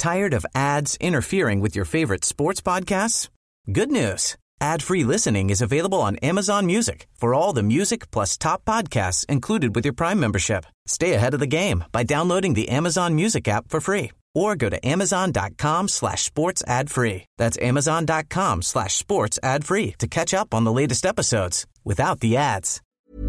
Tired of ads interfering with your favorite sports podcasts? Good news. Ad-free listening is available on Amazon Music for all the music plus top podcasts included with your Prime membership. Stay ahead of the game by downloading the Amazon Music app for free or go to amazon.com/sports ad free. That's amazon.com/sports ad free to catch up on the latest episodes without the ads.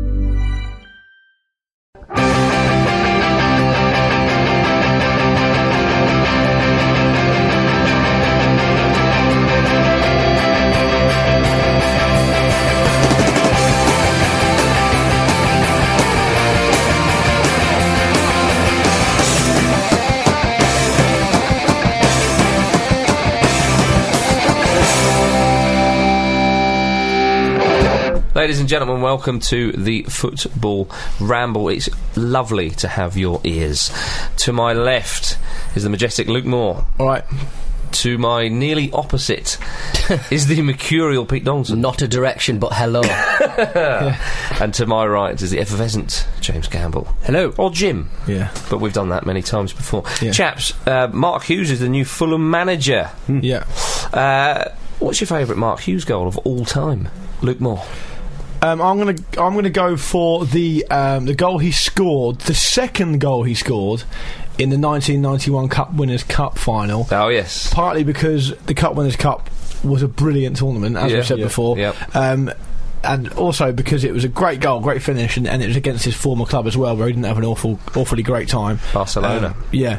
Ladies and gentlemen, welcome to the Football Ramble. It's lovely to have your ears. To my left is the majestic Luke Moore. All right. To my nearly opposite is the mercurial Pete Donaldson. Not a direction, but hello. And to my right is the effervescent James Campbell. Hello. Or Jim. Yeah. But we've done that many times before. Yeah. Chaps, Mark Hughes is the new Fulham manager. Yeah. What's your favourite Mark Hughes goal of all time? Luke Moore. I'm gonna go for the goal he scored, the second goal he scored in the 1991 Cup Winners' Cup final. Oh yes. Partly because the Cup Winners' Cup was a brilliant tournament, as we said before. Yep. And also because it was a great goal, great finish, and it was against his former club as well, where he didn't have an awfully great time. Barcelona.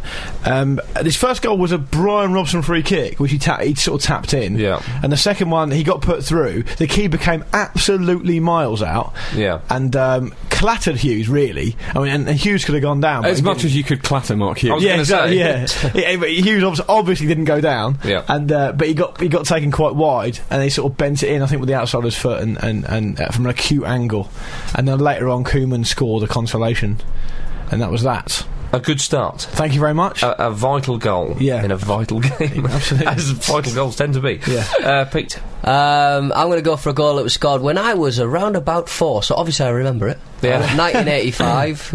His first goal was a Brian Robson free kick, which he sort of tapped in. Yeah. And the second one, he got put through. The keeper came absolutely miles out. Yeah. And clattered Hughes, really. I mean, and Hughes could have gone down. As much as you could clatter Mark Hughes. Yeah, exactly. Yeah. But Hughes obviously didn't go down. Yeah. And but he got taken quite wide, and he sort of bent it in, I think, with the outside of his foot and from an acute angle. And then later on, Koeman scored a consolation, and that was that. A good start. Thank you very much. A vital goal in a vital game. Absolutely. As vital goals tend to be. Yeah. Pete? I'm going to go for a goal that was scored when I was around about 4, so obviously I remember it. Yeah. 1985.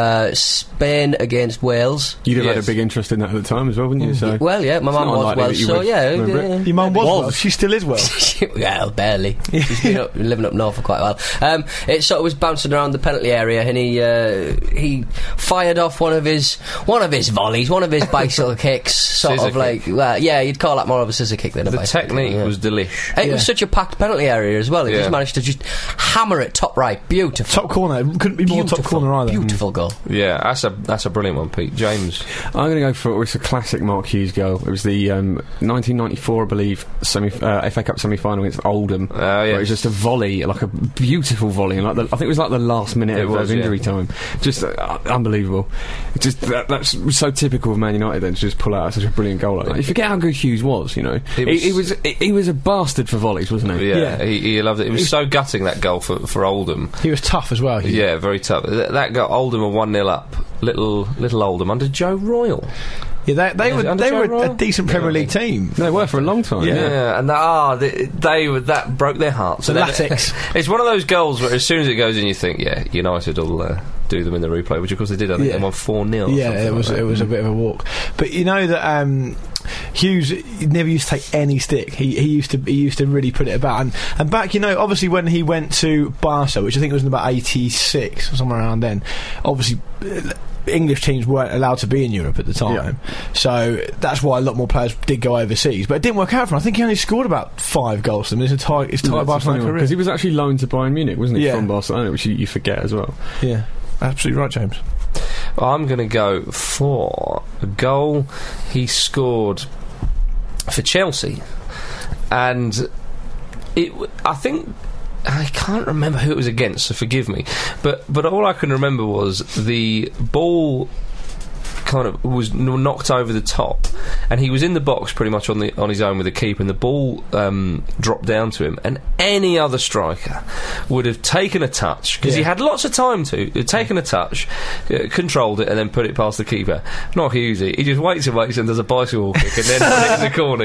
Spain against Wales. You'd have had a big interest in that at the time as well, wouldn't you? So Well, yeah, my mum was Welsh, so yeah. Your mum was Welsh. She still is Welsh. Well, barely. She's been living up north for quite a while. It sort of was bouncing around the penalty area, and he fired off one of his volleys, one of his bicycle kicks, sort Scissor of like, well, yeah, you'd call that more of a scissor kick than a bicycle kick. The technique was delish. It was such a packed penalty area as well. He just managed to just hammer it top right, beautiful. Top corner, it couldn't be more top corner either. Beautiful goal. Yeah, that's a brilliant one, Pete. James? I'm going to go for it's a classic Mark Hughes goal. It was the 1994, I believe, FA Cup semi-final against Oldham. Where it was just a volley, like a beautiful volley, and I think it was like the last minute of injury time. Just unbelievable. Just that's so typical of Man United then, to just pull out such a brilliant goal like that. You forget how good Hughes was, you know. He was a bastard for volleys, wasn't he? Yeah. He loved it. It was so gutting, that goal for Oldham. He was tough as well. Yeah, very tough. That goal, Oldham were 1-0 up. Little Oldham under Joe Royal. Yeah, they were a decent Premier League team. They were for a long time. Yeah, and that broke their hearts. The Latics. It's one of those goals where as soon as it goes in, you think, yeah, United will do them in the replay, which of course they did. I think they won 4-0. Yeah, it was a bit of a walk. But you know that Hughes never used to take any stick. He used to really put it about. And back, obviously when he went to Barca, which I think was in about 86 or somewhere around then, obviously English teams weren't allowed to be in Europe at the time, so that's why a lot more players did go overseas. But it didn't work out for him. I think he only scored about 5 goals for them in his entire Barcelona career. Because he was actually loaned to Bayern Munich, wasn't he, Yeah. from Barcelona, which you forget as well. Yeah, absolutely right, James. Well, I'm going to go for a goal he scored for Chelsea, and I think. I can't remember who it was against, so forgive me. But all I can remember was the ball kind of was knocked over the top, and he was in the box pretty much on his own with the keeper, and the ball dropped down to him, and any other striker would have taken a touch, because he had lots of time to taken a touch, controlled it, and then put it past the keeper. Not Hughesy. He just waits and does a bicycle kick and then put it in the corner,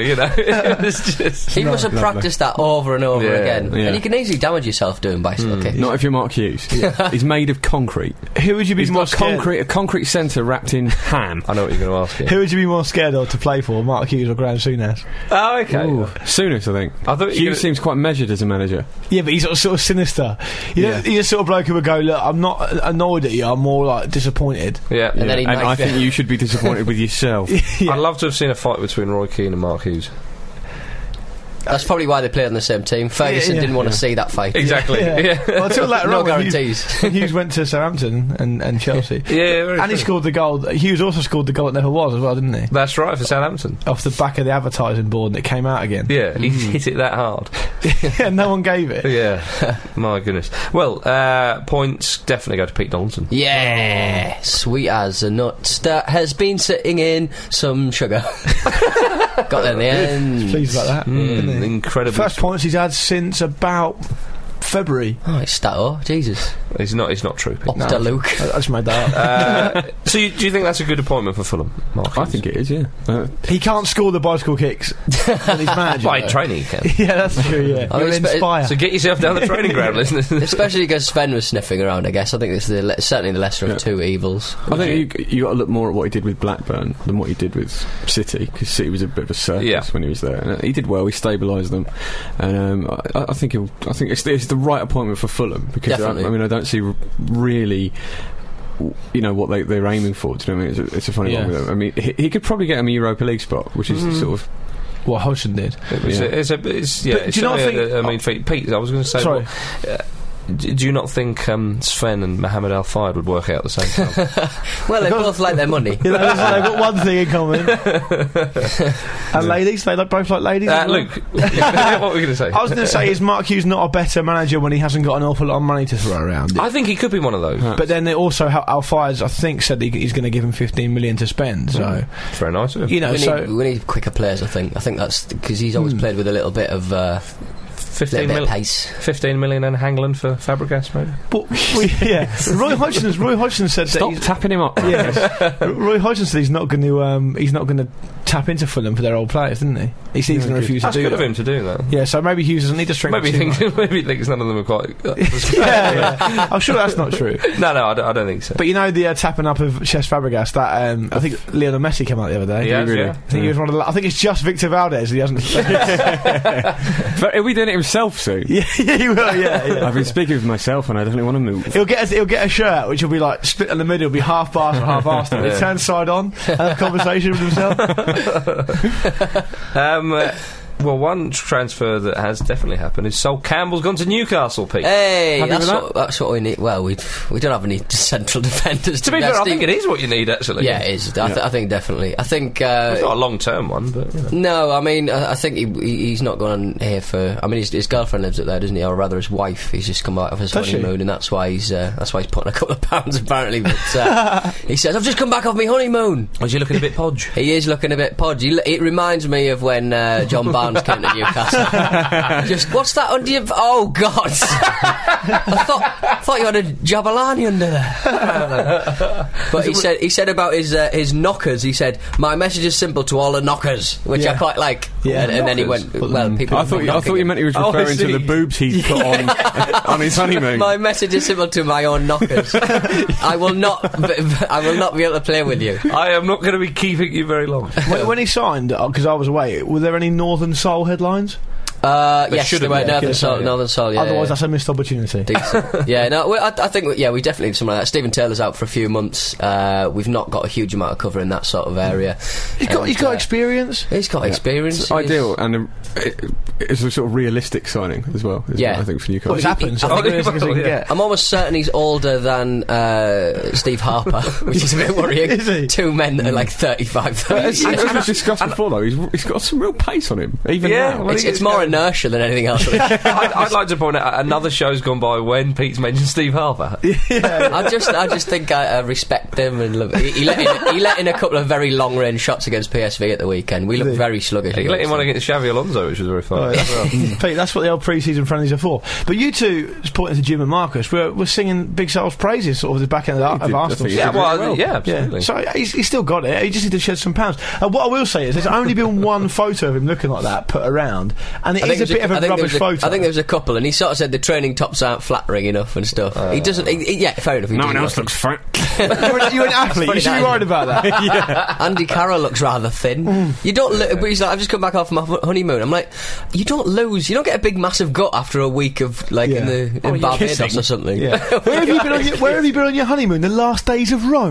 He must have practiced that over and over again. Yeah. And you can easily damage yourself doing bicycle kicks. Not if you're Mark Hughes. He's made of concrete. Who would you be He's more got scared? a concrete centre wrapped in Pam. I know what you're going to ask here. Who would you be more scared of to play for, Mark Hughes or Graham Souness? Oh, okay. Souness, I think. I thought Hughes seems quite measured as a manager. Yeah, but he's sort of sinister. He's a sort of bloke who would go, look, I'm not annoyed at you, I'm more like disappointed. Yeah. And then I think you should be disappointed with yourself. Yeah. I'd love to have seen a fight between Roy Keane and Mark Hughes. That's probably why they played on the same team. Ferguson didn't want to see that fight. Exactly. Yeah. Well, until later No on, guarantees. Hughes went to Southampton and Chelsea. And he scored the goal. Hughes also scored the goal that never was as well, didn't he? That's right, for Southampton. Off the back of the advertising board, and it came out again. Yeah, he hit it that hard. Yeah, no one gave it. Yeah. My goodness. Well, points definitely go to Pete Donaldson. Yeah, sweet as a nut that has been sitting in some sugar. Got there in the end. Pleased about that. Isn't he? Incredible. First points he's had since about February. Oh, it's Stato. Jesus. It's not true, Pete. Up to Luke. I just made that up. So do you think that's a good appointment for Fulham, Mark? I think it is, yeah. He can't score the bicycle kicks when he's manager. By though. training, he can. Yeah, that's true, yeah. I mean, You'll inspire. So get yourself down the training ground, listeners. Especially because Sven was sniffing around, I guess. I think this is certainly the lesser of two evils. I think you got to look more at what he did with Blackburn than what he did with City, because City was a bit of a circus when he was there. And he did well. He stabilised them, and I think it's the right appointment for Fulham, because I don't see really, what they're aiming for. Do you know what I mean? It's a funny one with them. I mean, he could probably get him a Europa League spot, which is sort of what Hodgson did. Do you not think? I mean, Pete, I was going to say. Sorry. Do you not think Sven and Mohamed Al Fayed would work out at the same time? Well, they both like their money. They've got one thing in common. And ladies, they both like ladies. Luke, what were we going to say? I was going to say, is Mark Hughes not a better manager when he hasn't got an awful lot of money to throw around? I think he could be one of those. But then also, Al Fayed, I think, said he's going to give him 15 million to spend. So very nice of him. We need quicker players. I think that's because he's always played with a little bit of. 15 million in Hangland for Fabregas, maybe. But Roy Hodgson said stop that tapping him up. Yeah, Roy Hodgson said he's not going to tap into Fulham for their old players, didn't he? He's going to refuse to do that. That's good of him to do that. Yeah, so maybe Hughes doesn't need to strengthen. Maybe he thinks none of them are quite. yeah. I'm sure that's not true. No, I don't think so. But the tapping up of Cesc Fabregas, that I think Lionel Messi came out the other day. Yeah, really? I think he was one of the. I think it's just Victor Valdez. He hasn't. But are we doing it himself soon? Yeah, he will. Yeah. I've been speaking with myself, and I definitely want to move. He'll get a shirt which will be like split in the middle. It'll be half Barca, half Arsenal. He turns side on, have a conversation with himself. Well, one transfer that has definitely happened is Sol Campbell's gone to Newcastle, Pete. Hey, that's what we need. Well, we don't have any central defenders. To be fair, I think it is what you need, actually. Yeah, it is. I think definitely. I think it's not a long-term one, but no. I mean, I think he's not gone here for. I mean, his girlfriend lives up there, doesn't he? Or rather, his wife. He's just come out of his honeymoon, and that's why he's putting a couple of pounds apparently. But he says, "I've just come back off my honeymoon." Was he looking a bit podge? He is looking a bit podge. It reminds me of when John Barnes came to Newcastle. Just what's that under your? Oh God! I thought you had a Jabulani under there. But he said about his knockers. He said, "My message is simple to all the knockers," which I quite like. Yeah, and then he went, "Well, people." I thought you meant he was referring to the boobs he put on his honeymoon. My message is simple to my own knockers. I will not be able to play with you. I am not going to be keeping you very long. When he signed, because I was away, were there any Northern Soul headlines? Yes, there were Northern Soul. Yeah, otherwise, that's a missed opportunity. Yeah, no, I think we definitely need something like that. Stephen Taylor's out for a few months. We've not got a huge amount of cover in that sort of area. He's got experience. He's got experience. It's ideal, and it's a sort of realistic signing as well. I think for Newcastle. What happens? I'm almost certain he's older than Steve Harper, which is a bit worrying. Is he? Two men that are like 35, 30. As we've discussed before, though, he's got some real pace on him. Even now, it's more inertia than anything else. I'd like to point out another show's gone by when Pete's mentioned Steve Harper. I just think I respect him and love. He let in a couple of very long range shots against PSV at the weekend. We looked very sluggish. He let him on against Xavi Alonso, which was very fun. well. Pete, that's what the old pre-season friendlies are for. But you two, pointing to Jim and Marcus, we're singing Big Sal's praises sort of at the back end of Arsenal. Absolutely. So he's still got it. He just needs to shed some pounds. What I will say is there's only been one photo of him looking like that put around, and it is a bit of a rubbish photo. I think there was a couple, and he sort of said the training tops aren't flattering enough and stuff. He doesn't. Yeah, fair enough. No one else looks fat. You're an athlete. You should be worried about that. Yeah. Andy Carroll looks rather thin. You don't. But he's like, I've just come back off my honeymoon. I'm like, you don't lose. You don't get a big massive gut after a week of in Barbados or something. Yeah. Where have you been on your honeymoon? The last days of Rome.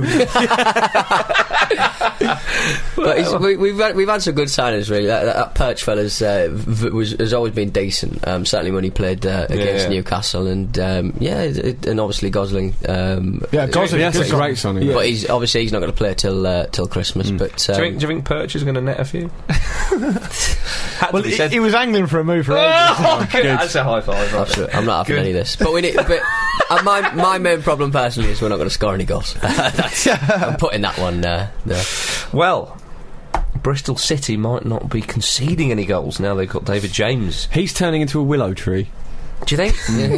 But we've had some good signings really. That Perch fella's has always been decent. Certainly when he played against Newcastle, and and obviously Gosling. Gosling. That's a great signing. But he's not going to play till Christmas. But do you think Perch is going to net a few? Well, he was angling for a move for ages. That's a high five. I'm not having any of this. But we need. But my main problem personally is we're not going to score any goals. I'm putting that one there. Well, Bristol City might not be conceding any goals now they've got David James. He's turning into a willow tree. Do you think?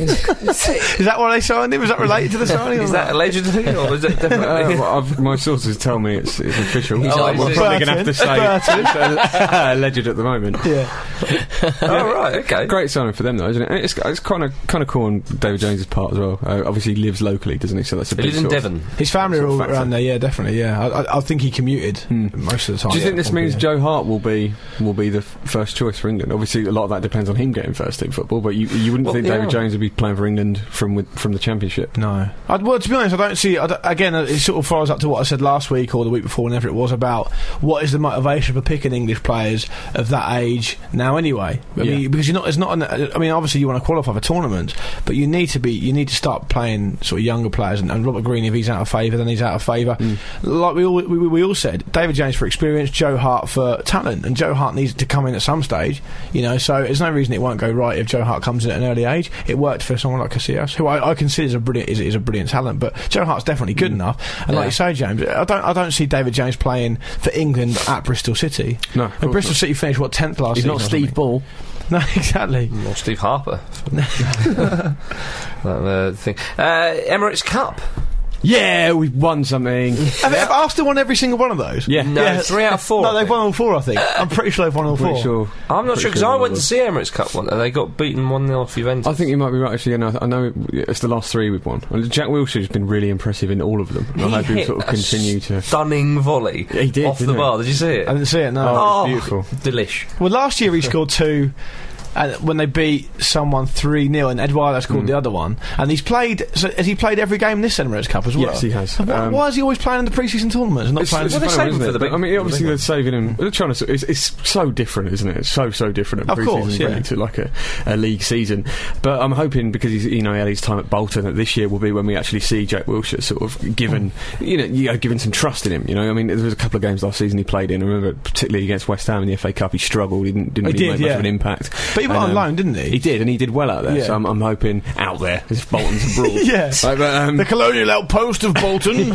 Is that why they signed him? Was that related to the signing? Is that allegedly, or is it definitely? My sources tell me it's official. I'm probably going to have to say it's alleged at the moment. Yeah. Oh, right, okay. Great signing for them, though, isn't it? It's kind of cool on David Jones's part as well. Obviously, he lives locally, doesn't he? So that's a big. He lives in Devon. His family are all around there. Yeah, definitely. Yeah, I think he commuted most of the time. Do you think this means Joe Hart will be the first choice for England? Obviously, a lot of that depends on him getting first team football, but you wouldn't think David Jones would be playing for England from the Championship. No. Well, to be honest, I don't see... again, it sort of follows up to what I said last week or the week before, whenever it was, about what is the motivation for picking English players of that age now anyway. I mean, because obviously you want to qualify for tournaments, but you need to start playing sort of younger players, and Robert Green, if he's out of favour, then he's out of favour. Like we all said, David James for experience, Joe Hart for talent, and Joe Hart needs to come in at some stage, so there's no reason it won't go right if Joe Hart comes in at an early age. It worked for someone like Casillas, who I consider is a brilliant talent, but Joe Hart's definitely good enough. And like you say, James, I don't see David James playing for England at Bristol City. No, and Bristol City finished 10th last season. He's not Steve Ball. No, exactly. Or Steve Harper. That thing. Emirates Cup. Yeah, we've won something. Have Arsenal won every single one of those? Yeah. No, 3 out of 4. No, they've won all 4, I think. I'm pretty sure they've won all 4. Sure. I'm not sure, because I went to see Emirates Cup one, and they got beaten 1-0 off Juventus. I think you might be right, actually. I know it's the last 3 we've won. Jack Wilshere's been really impressive in all of them. And I hope he'll sort of continue to... stunning volley off the bar. Did you see it? I didn't see it, no. Oh, beautiful. Delish. Well, last year he scored 2... And when they beat someone 3-0, and Eduardo scored the other one, and has he played every game in this Emirates Cup as well? Yes, he has. Why is he always playing in the pre-season tournaments and not playing? Well, they're saving for the big. I mean, obviously they're saving him. They're trying to. It's so different, isn't it? It's so different. Of course, really, to like a league season. But I'm hoping, because he's he had his time at Bolton, that this year will be when we actually see Jack Wilshere sort of given given some trust in him. I mean, there was a couple of games last season he played in. I remember particularly against West Ham in the FA Cup, he struggled. He didn't really make much of an impact. But he went on loan, didn't he? He did, and he did well out there. Yeah. So I'm hoping out there, as Bolton's abroad. Yes, the colonial outpost of Bolton.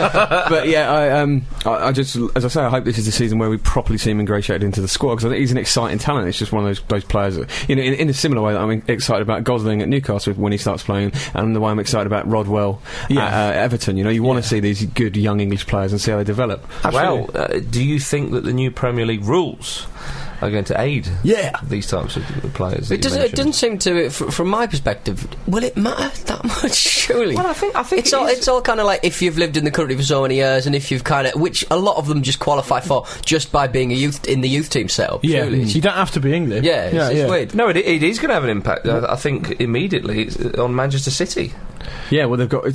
But yeah, I just, as I say, I hope this is the season where we properly see him ingratiated into the squad, because I think he's an exciting talent. It's just one of those players that, in a similar way that I'm excited about Gosling at Newcastle when he starts playing, and the way I'm excited about Rodwell at Everton. You want to see these good young English players and see how they develop. Well, do you think that the new Premier League rules are going to aid these types of players? It doesn't seem to, from my perspective, will it matter that much, surely? Well, I think it's all kind of like, if you've lived in the country for so many years, and if you've kind of, which a lot of them just qualify for just by being in the youth team setup. Yeah, surely. You don't have to be English. It's weird. No, it is going to have an impact. I think immediately on Manchester City. Yeah, well, they've got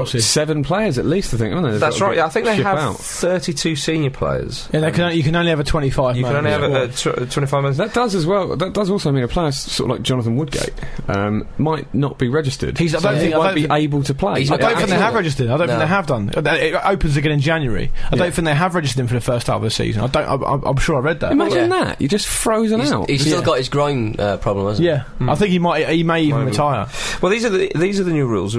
7 players at least, I think, haven't they? That's right. I think they have 32 senior players. Yeah, you can only have a 25. You can only have a 25 minutes. That does as well. That does also mean a player sort of like Jonathan Woodgate might not be registered. I don't think be able to play. I don't think they have registered. I don't think they have done. It opens again in January. I don't think they have registered him for the first half of the season. I'm sure I read that. Imagine that. You're just frozen out. He's still got his groin problem, hasn't he? Yeah. I think he may even retire. Well, these are the new rules.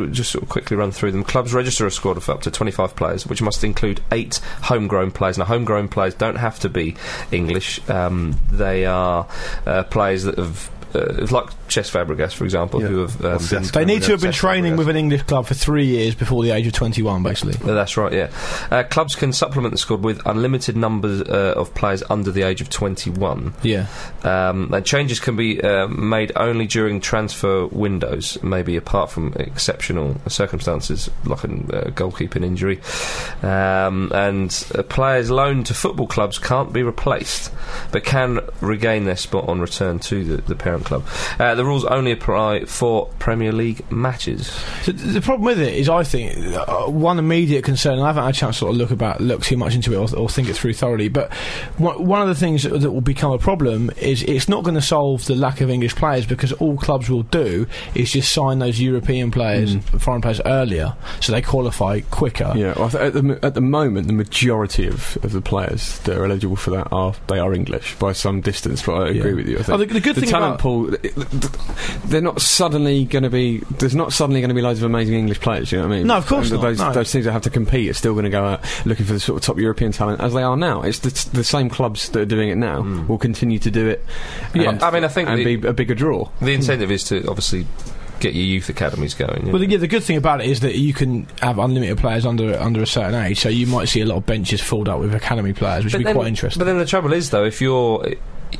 we'll just sort of quickly run through them. Clubs register a squad of up to 25 players, which must include 8 homegrown players. Now, homegrown players don't have to be English. They are players that have... like Cesc Fabregas, for example, who have been... They need to have been training with an English club for 3 years before the age of 21, basically. That's right, yeah. Clubs can supplement the squad with unlimited numbers of players under the age of 21. Yeah. And changes can be made only during transfer windows, maybe apart from exceptional circumstances, like a goalkeeping injury. And players loaned to football clubs can't be replaced, but can regain their spot on return to the parent club. The rules only apply for Premier League matches. So the problem with it is, I think, one immediate concern, and I haven't had a chance to sort of look too much into it or think it through thoroughly, but one of the things that will become a problem is it's not going to solve the lack of English players, because all clubs will do is just sign those European players, foreign players, earlier, so they qualify quicker. Yeah, well, at the moment, the majority of the players that are eligible for that are English by some distance, but I agree with you. I think the good thing talent about pool, there's not suddenly going to be loads of amazing English players, you know what I mean? No, of course not. Those teams that have to compete are still going to go out looking for the sort of top European talent, as they are now. It's the same clubs that are doing it now will continue to do it. I mean, I think be a bigger draw. The incentive is to obviously get your youth academies going. Well, the good thing about it is that you can have unlimited players under a certain age, so you might see a lot of benches filled up with academy players, which would be quite interesting. But then the trouble is, though, if you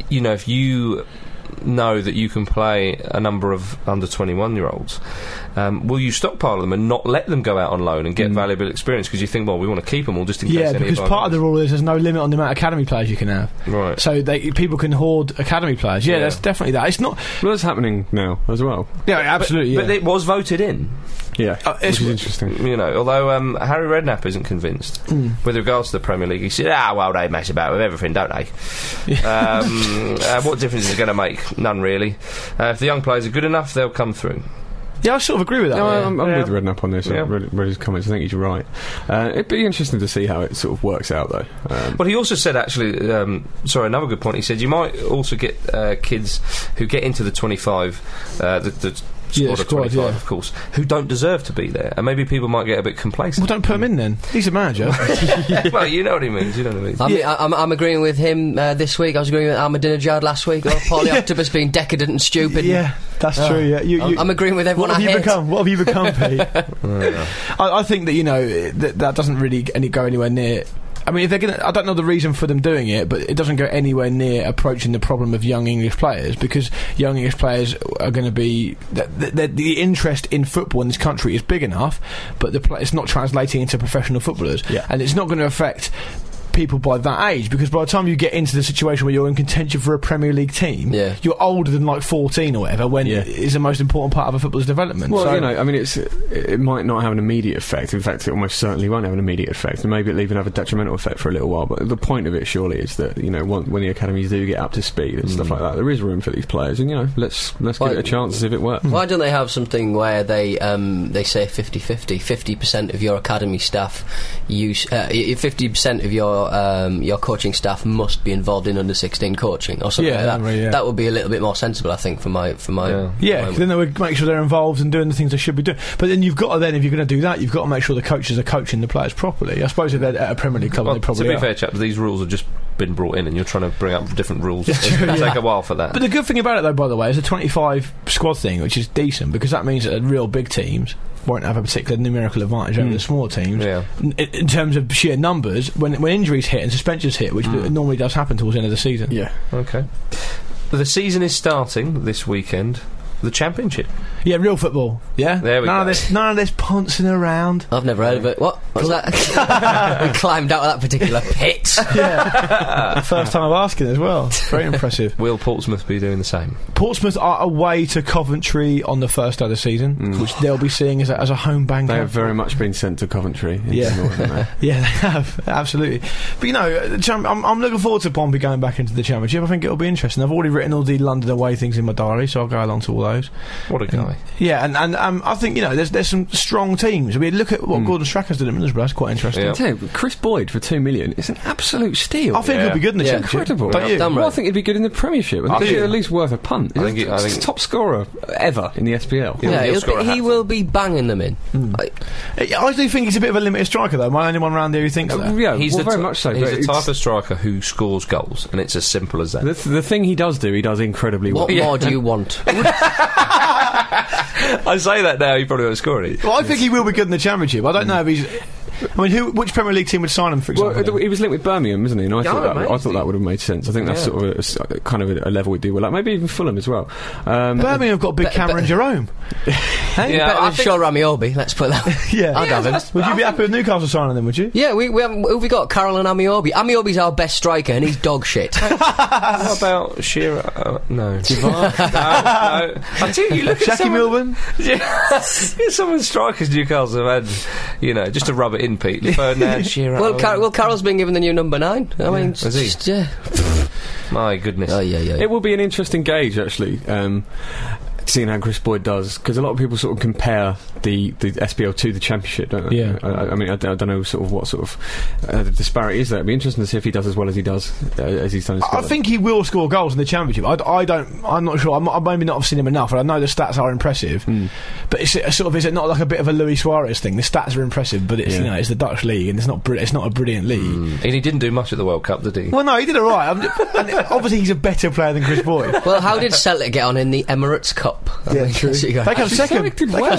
know that you can play a number of under 21-year-olds, will you stockpile them and not let them go out on loan and get valuable experience, because you think, well, we want to keep them all just in case. Yeah, because part of the rule is there's no limit on the amount of academy players you can have. Right. So people can hoard academy players. Yeah, that's definitely that. It's not... Well, that's happening now as well. Yeah, absolutely. But it was voted in. Yeah, which is interesting. You know, although Harry Redknapp isn't convinced with regards to the Premier League. He said, well, they mess about with everything, don't they? What difference is it going to make? None, really. If the young players are good enough, they'll come through. Yeah, I sort of agree with that. No, I'm with Redknapp on this. I read his comments. I think he's right. It'd be interesting to see how it sort of works out, though. But he also said, actually, another good point. He said you might also get kids who get into the 25, the squad of 25, of course, who don't deserve to be there, and maybe people might get a bit complacent. Well, don't put him in then. He's a manager. Well, you know what he means. I'm agreeing with him this week. I was agreeing with Ahmadinejad last week. Paulie Octopus being decadent and stupid. Yeah, that's true. Yeah, I'm agreeing with everyone. What have you become, Pete? I think that that doesn't really go anywhere near. I mean, if they're going to... I don't know the reason for them doing it, but it doesn't go anywhere near approaching the problem of young English players, because young English players are going to be... The interest in football in this country is big enough, but it's not translating into professional footballers. Yeah. And it's not going to affect people by that age, because by the time you get into the situation where you're in contention for a Premier League team, you're older than like 14 or whatever, when it's the most important part of a footballer's development. Well, so, I mean, it might not have an immediate effect. In fact, it almost certainly won't have an immediate effect, and maybe it'll even have a detrimental effect for a little while. But the point of it, surely, is that when the academies do get up to speed and stuff like that, there is room for these players, and let's give it a chance as if it works. Why don't they have something where they say 50-50, 50% of your academy staff use 50% of your coaching staff must be involved in under 16 coaching or something like that. Right, that would be a little bit more sensible, I think, for my then they would make sure they're involved and doing the things they should be doing. But then you've got to if you're going to do that, you've got to make sure the coaches are coaching the players properly. I suppose if they're at a Premier League club, they probably to be fair, chaps, these rules have just been brought in, and you're trying to bring up different rules. It'll take a while for that. But the good thing about it, though, by the way, is a 25 squad thing, which is decent, because that means that the real big teams won't have a particular numerical advantage over the smaller teams. In terms of sheer numbers, when injuries hit and suspensions hit, which normally does happen towards the end of the season. Yeah. Okay. The season is starting this weekend. The Championship. Yeah, real football. Yeah, there we go. None of this pouncing around. I've never heard of it. What's that? We climbed out of that particular pit. Yeah, first time I'm asking as well. Very impressive. Will Portsmouth be doing the same? Portsmouth are away to Coventry on the first day of the season, which they'll be seeing as a home banker. They have very much been sent to Coventry. Yeah, they have, absolutely. But I'm looking forward to Pompey going back into the Championship. I think it'll be interesting. I've already written all the London away things in my diary, so I'll go along to all those. What a guy. Yeah, and I think there's some strong teams. I mean, look at what Gordon Strachan's done at Middlesbrough. That's quite interesting. I tell you, Chris Boyd for $2 million is an absolute absolute steal. I think he'll be good in the Championship. Incredible. Don't you? Well, I think he'd be good in the Premiership. I think he's at least worth a punt. I think he's top scorer ever in the SPL. He will be banging them in. I do think he's a bit of a limited striker, though. Am I the only one around here who thinks that? Yeah, he's very much so. He's the type of striker who scores goals, and it's as simple as that. The thing he does incredibly well. What more do you want? I say that now, he probably won't score any. Well, I think he will be good in the Championship. I don't know if he's... I mean, which Premier League team would sign him, for example? Well, he was linked with Birmingham, isn't he? And I thought that would have made sense. I think that's sort of kind of a level we do with, like, maybe even Fulham as well. Birmingham have got a big Cameron Jerome. Hey, better than Sean Ramiobi, let's put that. Yeah. I'd have him. Would you be happy with Newcastle signing them, would you? Yeah, who we got? Carroll and Amiobi. Amiobi's our best striker, and he's dog shit. What about Shearer? No. No. I tell you, look at Jackie Milburn? Some of the strikers Newcastle have had, just to rub it in, Pete. Ferdinand, Shearer. Well, Carroll's been given the new number 9. I mean, is he? My goodness. Oh, yeah. It will be an interesting gauge, actually, seeing how Chris Boyd does, because a lot of people sort of compare the SPL to the Championship, don't they? Yeah. I mean, I don't know sort of what sort of the disparity is there. It'd be interesting to see if he does as well as he does as he's done in Scotland. I think he will score goals in the Championship. I'm not sure. I maybe not have seen him enough, and I know the stats are impressive. But it's is it not like a bit of a Luis Suarez thing? The stats are impressive, but it's it's the Dutch league, and it's not a brilliant league. And he didn't do much at the World Cup, did he? Well, no, he did all right. And obviously, he's a better player than Chris Boyd. Well, how did Celtic get on in the Emirates Cup? Yeah, true. They come second.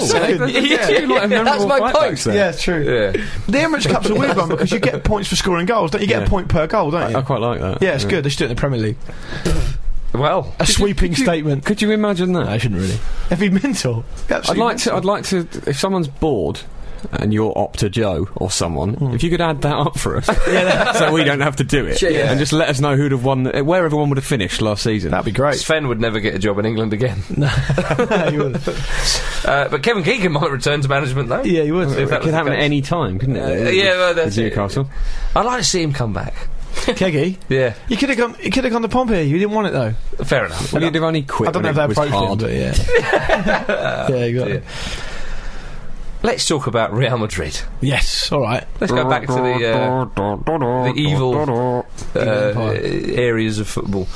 That's my point. Yeah, it's true. Yeah. The Emirates Cup's a weird one because you get points for scoring goals. Don't you get a point per goal, don't you? I quite like that. Yeah, it's good. They should do it in the Premier League. Well, a sweeping statement. Could you imagine that? No, I shouldn't really. It'd be mental. I'd like to. If someone's bored and you're Opta Joe or someone, if you could add that up for us, so we don't have to do it, and just let us know who'd have won, where everyone would have finished last season. That'd be great. Sven would never get a job in England again. No, he would. But Kevin Keegan might return to management, though. Yeah, he would. It could happen at any time, couldn't it? Well, that's Newcastle. I'd like to see him come back. Keggy? Yeah. You could have gone to Pompey. You didn't want it, though. Fair enough. Well, you'd have only quit. I don't know if they approached him, but yeah. Yeah, you got it. Let's talk about Real Madrid. Yes, all right. Let's go back to the evil areas of football.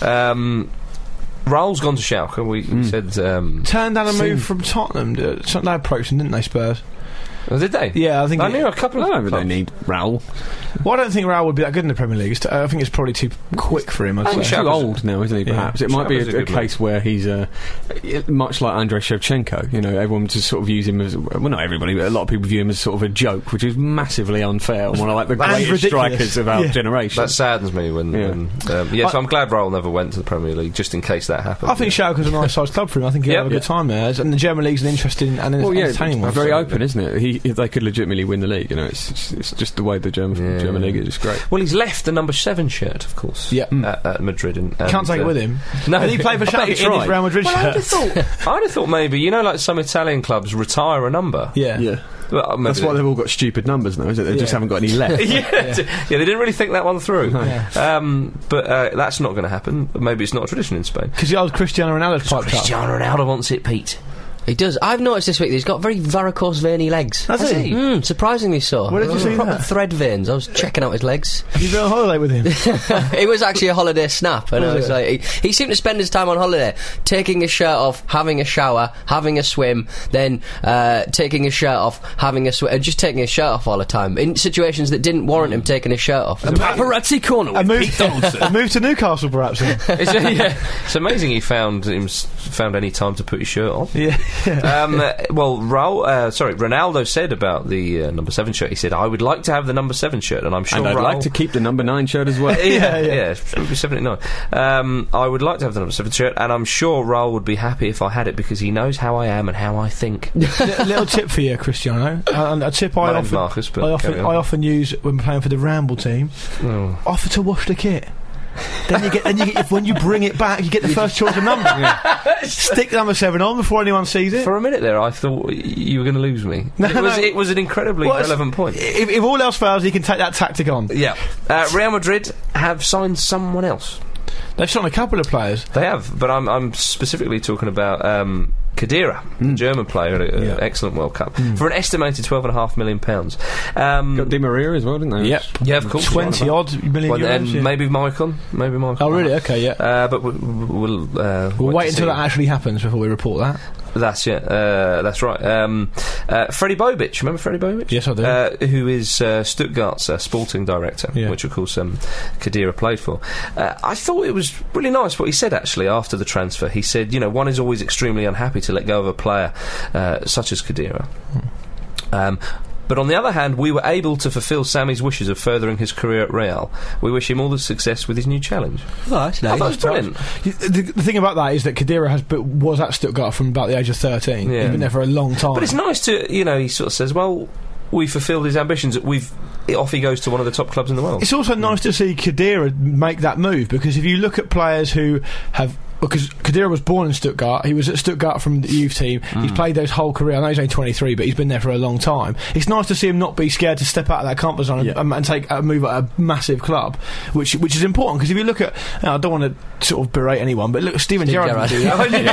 Raul's gone to Schalke. We said... Turned down a move from Tottenham. They approached him, didn't they, Spurs? Oh, did they? Yeah, I think... I knew a couple of... I don't think they need Raul. Well, I don't think Raul would be that good in the Premier League. I think it's probably too quick for him. He's too old now, isn't he, perhaps? It might be a case where he's much like Andrei Shevchenko. Everyone just sort of use him as... Well, not everybody, but a lot of people view him as sort of a joke, which is massively unfair and one of the greatest strikers of our generation. That saddens me when so I'm glad Raul never went to the Premier League, just in case that happened. I think Schalke's a nice sized club for him. I think he'll have a good time there. And the German League's an interesting and entertaining one. Very open, isn't it? They could legitimately win the league. It's just the way the German league is. It's great. Well, he's left the number 7 shirt, of course. At Madrid. Can't take it with him. No, and he played for Schalke in his Real Madrid shirt. I'd have thought maybe like some Italian clubs retire a number. Yeah. Well, that's why they've all got stupid numbers now, isn't it? They just haven't got any left. They didn't really think that one through. But that's not going to happen. Maybe it's not a tradition in Spain. Because the old Cristiano Ronaldo's piped up. Cristiano Ronaldo wants it, Pete. He does. I've noticed this week that he's got very varicose veiny legs. Has he? Surprisingly so. Where did you see proper that? thread veins. I was checking out his legs. Have you been on holiday with him? It was actually a holiday snap, and I was like, he seemed to spend his time on holiday taking his shirt off, having a shower, having a swim, then taking his shirt off, having a swim, just taking his shirt off all the time in situations that didn't warrant him taking his shirt off. A paparazzi corner with Pete Donaldson. A move to Newcastle, perhaps. It's amazing he found any time to put his shirt on. Yeah. Well, Ronaldo said about the number 7 shirt. He said, "I would like to have the number 7 shirt, and I'm sure I'd like to keep the number 9 shirt as well." yeah, 79. I would like to have the number 7 shirt, and I'm sure Raul would be happy if I had it because he knows how I am and how I think. Little tip for you, Cristiano. A tip I often use when playing for the Ramble team. Offer to wash the kit. Then you get when you bring it back, you get the first choice of number. Stick number 7 on before anyone sees it. For a minute there, I thought you were going to lose me. It was an incredibly relevant point. If all else fails, he can take that tactic on. Yeah. Real Madrid have signed someone else. They've signed a couple of players. They have, but I'm specifically talking about Khedira, German player, an excellent World Cup, for an estimated £12.5 million. Got Di Maria as well, didn't they? Yep. Yeah, of course. 20-odd million euros. And maybe Maicon. Oh, really? Okay, yeah. But we'll wait until that actually happens before we report that. That's right. Freddie Bobic, remember Freddie Bobic? Yes, I do. Who is Stuttgart's sporting director, which of course Khedira played for. I thought it was really nice what he said actually after the transfer. He said, one is always extremely unhappy to let go of a player such as Khedira. But on the other hand, we were able to fulfil Sammy's wishes of furthering his career at Real. We wish him all the success with his new challenge. Oh, that's nice. I thought it was brilliant. The thing about that is that Khedira was at Stuttgart from about the age of 13. Yeah. He's been there for a long time. But it's nice to, he sort of says, well, we fulfilled his ambitions. Off he goes to one of the top clubs in the world. It's also nice to see Khedira make that move, because if you look at players who have... Because Khedira was born in Stuttgart, he was at Stuttgart from the youth team, he's played his whole career. I know he's only 23, but he's been there for a long time. It's nice to see him not be scared to step out of that comfort zone and take a move at a massive club, which is important, because if you look at... I don't want to sort of berate anyone, but look at Steven Gerrard. You know what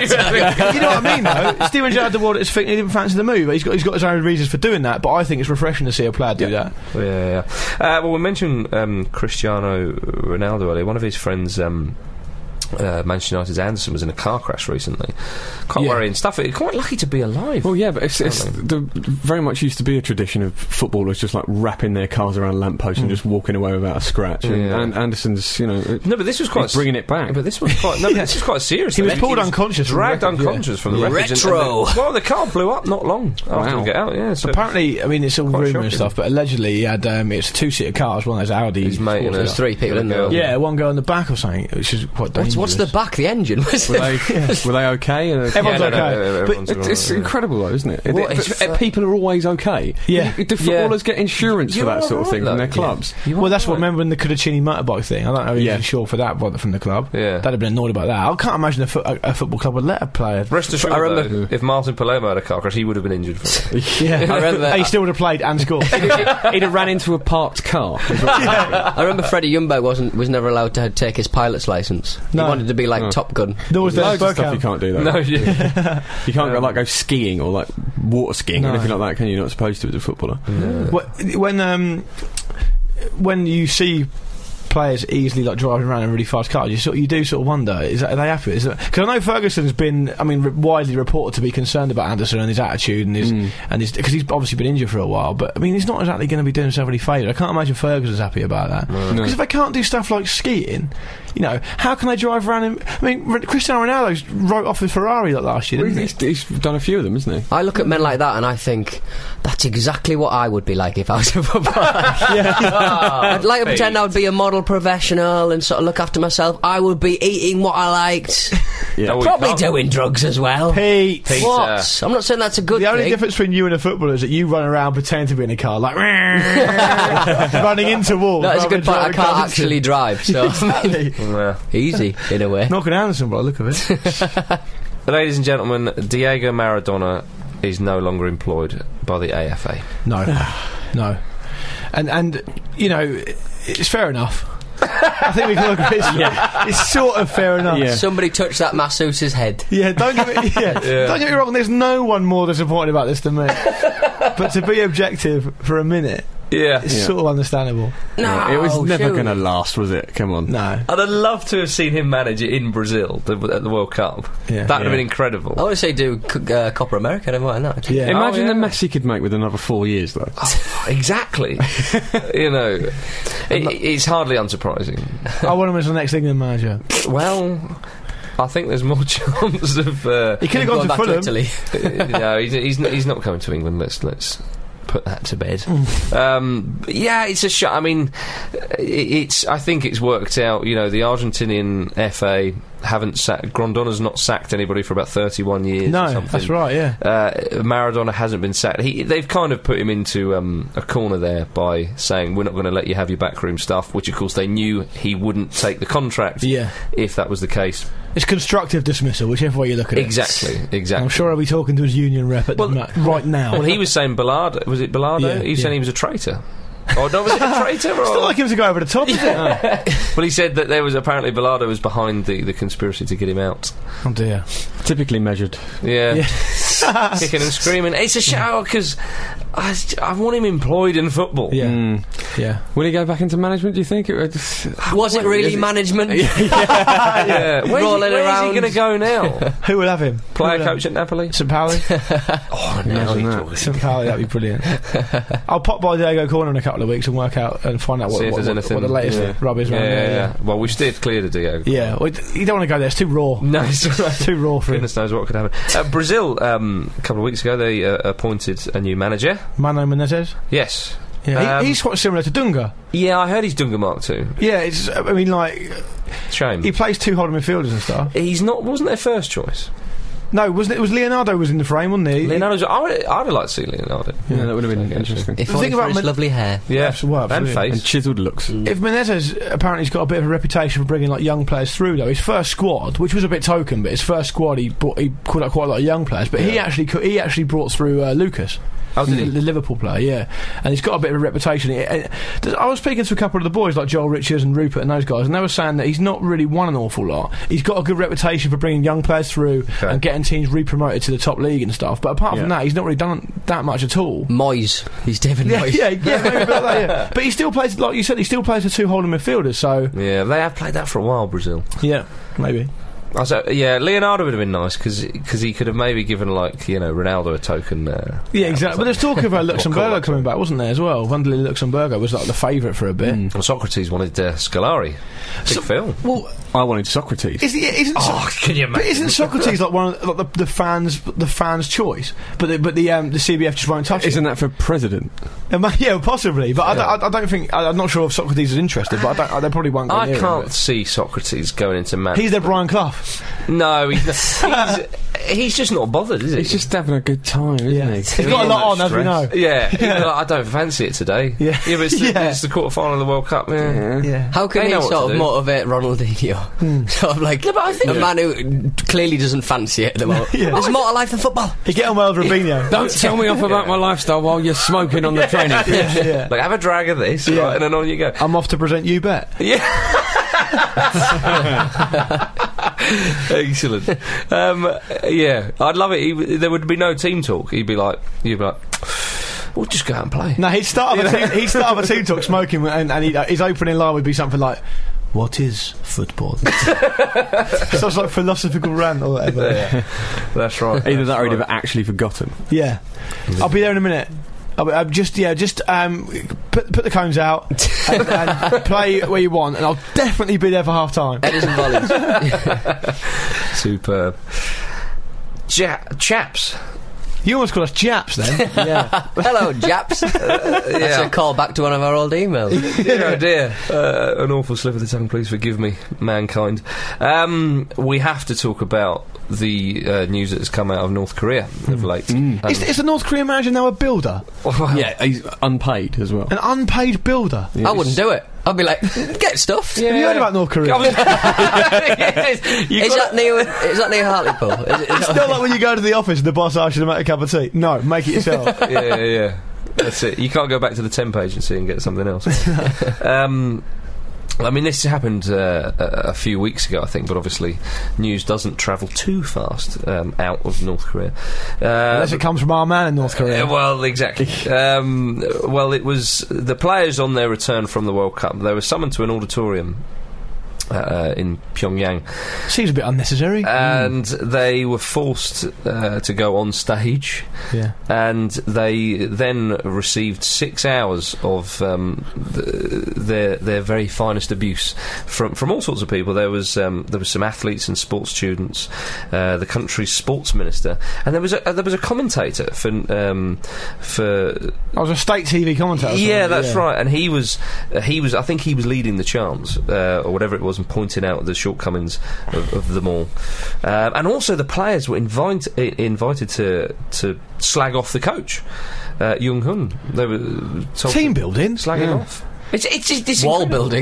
I mean, though? Steven Gerrard he didn't fancy the move. He's got his own reasons for doing that, but I think it's refreshing to see a player do that. Yeah. Well, we mentioned Cristiano Ronaldo earlier. One of his friends... Manchester United's Anderson was in a car crash recently. Quite worrying stuff. Quite lucky to be alive. Well, yeah, but it's very much used to be a tradition of footballers just like wrapping their cars around lampposts and just walking away without a scratch. And Anderson's, no, but this was quite bringing it back. But this was quite. No, this was quite serious. He was pulled unconscious, dragged unconscious from the wreckage. Retro. Well, the car blew up not long after he got out. Yeah. So apparently, I mean, it's all rumour and stuff, but allegedly he had it's a two-seater car, one of those Audi. His mate and there's three people in there. Yeah, one girl in the back or something, which is quite dangerous. What's the back? The engine? Were they okay? Everyone's okay. But it's incredible, though, isn't it? People are always okay. Yeah. The footballers get insurance for that sort of thing from their clubs. Well, that's what. Remember when the Cudicini motorbike thing? I don't know if you're sure for that from the club. Yeah. They'd have been annoyed about that. I can't imagine a football club would let a player. Rest assured, I remember if Martin Palermo had a car crash, he would have been injured for it. Yeah, I remember. He still would have played and scored. He'd have ran into a parked car. I remember Freddie Ljungberg was never allowed to take his pilot's licence. No. He wanted to be like Top Gun. There was loads of stuff you can't do that. No, you can't go skiing or water skiing or anything like that, can you? You're not supposed to as a footballer. Yeah. When you see players easily driving around in really fast cars, you do sort of wonder, are they happy? Because I know Ferguson's been, widely reported to be concerned about Anderson and his attitude and his because he's obviously been injured for a while. But he's not exactly going to be doing himself any favours. I can't imagine Ferguson's happy about that. Because if they can't do stuff like skiing, how can they drive around? Cristiano Ronaldo's wrote off his Ferrari last year. He's done a few of them, isn't he? I look at men like that and I think that's exactly what I would be like if I was a footballer. I'd like to pretend I would be a model professional and sort of look after myself. I would be eating what I liked. Probably doing drugs as well. Pete. What? I'm not saying that's a good thing. The only difference between you and a footballer is that you run around pretending to be in a car running into walls. That's a good point. I can't actually drive, so easy in a way. Knocking Anderson by the look of it. Ladies and gentlemen, Diego Maradona is no longer employed by the AFA. No. And it's fair enough. I think we can agree. It's sort of fair enough. Yeah. Somebody touched that masseuse's head. Yeah, don't get me wrong. There's no one more disappointed about this than me. But to be objective for a minute, it's sort of understandable. No, it was never going to last, was it? Come on. No. I'd have loved to have seen him manage it in Brazil at the World Cup. Yeah. That would have been incredible. I want to say do Copa America. I don't mind that. Yeah. Imagine the mess he could make with another 4 years, though. Exactly. It's hardly unsurprising. I want him as the next England manager. Well, I think there's more chance of. He could have gone to Fulham. To Italy. No, he's not coming to England. Let's put that to bed. It's a shot. I think it's worked out. The Argentinian FA haven't sacked. Grondona's not sacked anybody for about 31 years. No, or something. that's right. Yeah. Maradona hasn't been sacked. They've kind of put him into a corner there by saying we're not going to let you have your backroom stuff, which of course they knew he wouldn't take the contract. Yeah. If that was the case. It's constructive dismissal, whichever way you look at it. Exactly. I'm sure I'll be talking to his union rep right now. Well, he was saying Bilardo. Was it Bilardo? Yeah, he was saying he was a traitor. Oh, no, was it a traitor? It's not like him to go over the top, is it? Well, he said that there was apparently Bilardo was behind the conspiracy to get him out. Oh dear. Typically measured. Yeah. Kicking and screaming. It's a shower because I want him employed in football. Yeah. Yeah. Will he go back into management, do you think? Was it really management? Yeah. Where's Rolling he around. going to go now? Who will have him? Player coach at Napoli? St. Pauli? Oh, now you're talking. St. Pauli, that'd be brilliant. I'll pop by Diego Corner in a couple of weeks and work out and find out See if what there's anything. the latest rub is around there. Yeah. Well, we've steered clear to Diego. Yeah, well, you don't want to go there, it's too raw. No, it's too raw for him. Goodness knows what could happen. Brazil, a couple of weeks ago, they appointed a new manager. Mano Menezes? Yes. Yeah, he's quite similar to Dunga. Yeah, I heard he's Dunga Mark too. Yeah, it's, I mean, like... Shame. He plays two holding midfielders and stuff. He's not, wasn't their first choice. No, wasn't it? It was Leonardo was in the frame, wasn't he? Leonardo's, I'd have liked to see Leonardo. Yeah, that would have been interesting. If The only thing for about his lovely hair. Yeah, Well, and absolutely. And face. chiselled looks. If Menezes apparently has got a bit of a reputation for bringing like young players through, though his first squad, which was a bit token, but his first squad he called out quite a lot of young players. But he actually brought through Lucas. Oh, did he? The Liverpool player, yeah, and he's got a bit of a reputation. I was speaking to a couple of the boys like Joel Richards and Rupert and those guys, and they were saying that he's not really won an awful lot. He's got a good reputation for bringing young players through and getting teams re-promoted to the top league and stuff. But apart from that, he's not really done that much at all. Moyes. He's David Moyes. Yeah, maybe a bit like that, yeah. But he still plays, like you said, he still plays the two holding midfielders. So Yeah, they have played that for a while, Brazil. yeah, maybe. Leonardo would have been nice because he could have maybe given Ronaldo a token. Yeah, exactly. But there's talk about Luxemburgo coming back, wasn't there, as well? Wanderlei Luxemburgo was like the favourite for a bit. Well, Socrates wanted Scolari. Big Phil. Well, I wanted Socrates. Can you but isn't Socrates like one of the fans' choice? But the CBF just won't touch it. Isn't that for president? Yeah, possibly. But I don't think. I'm not sure if Socrates is interested. But they probably won't. Go I near him, can't but see Socrates going into man. he's their Brian Clough. No, he's just not bothered, is he? He's just having a good time, isn't he? He's got a lot on, as we know. Yeah, I don't fancy it today. Yeah. But it's the quarter-final of the World Cup. Yeah. How can They he know what sort to of do. motivate Ronaldinho? Sort of like but I think- a man who clearly doesn't fancy it at the moment. Yeah. There's more to life than football. He get on well with Robinho. Don't tell me off about my lifestyle while you're smoking on the training pitch. Yeah. Like, have a drag of this, right, and then on you go. I'm off to present You Bet. Yeah. Excellent. I'd love it. There would be no team talk. You'd be like, we'll just go out and play. No, he'd start off a team talk smoking, and his opening line would be something like, "What is football?" Sounds like philosophical rant or whatever. Yeah, that's right. Either that or he'd right. have actually forgotten. Yeah. I'll be there in a minute. Put the cones out and play where you want, and I'll definitely be there for half time. Edison volleys. Superb. Chaps. You almost call us Japs then. Yeah. Hello, Japs. That's a call back to one of our old emails. Dear. An awful slip of the tongue, please forgive me, mankind. We have to talk about the news that has come out of North Korea of late. Is the North Korean manager now a builder? Yeah, he's unpaid as well. An unpaid builder? I wouldn't do it. I'd be like, get stuffed. Have you heard about North Korea? Yes, Is that near Hartlepool? It's not like when you go to the office and the boss asks you to make a cup of tea. No, make it yourself. yeah. That's it. You can't go back to the temp agency and get something else. I mean, this happened a few weeks ago, I think, but obviously news doesn't travel too fast out of North Korea. Unless it comes from our man in North Korea. Well, exactly. It was the players on their return from the World Cup. They were summoned to an auditorium in Pyongyang. Seems a bit unnecessary. And they were forced to go on stage. Yeah. And they then received 6 hours of their very finest abuse from all sorts of people. There was some athletes and sports students, the country's sports minister, and there was a commentator for I was a state TV commentator. yeah, that's right. And he was I think he was leading the chants or whatever it was, and pointing out the shortcomings of them all. And also the players were invited to slag off the coach, Jung Hun. They were told Team building? slagging off. It's wall building.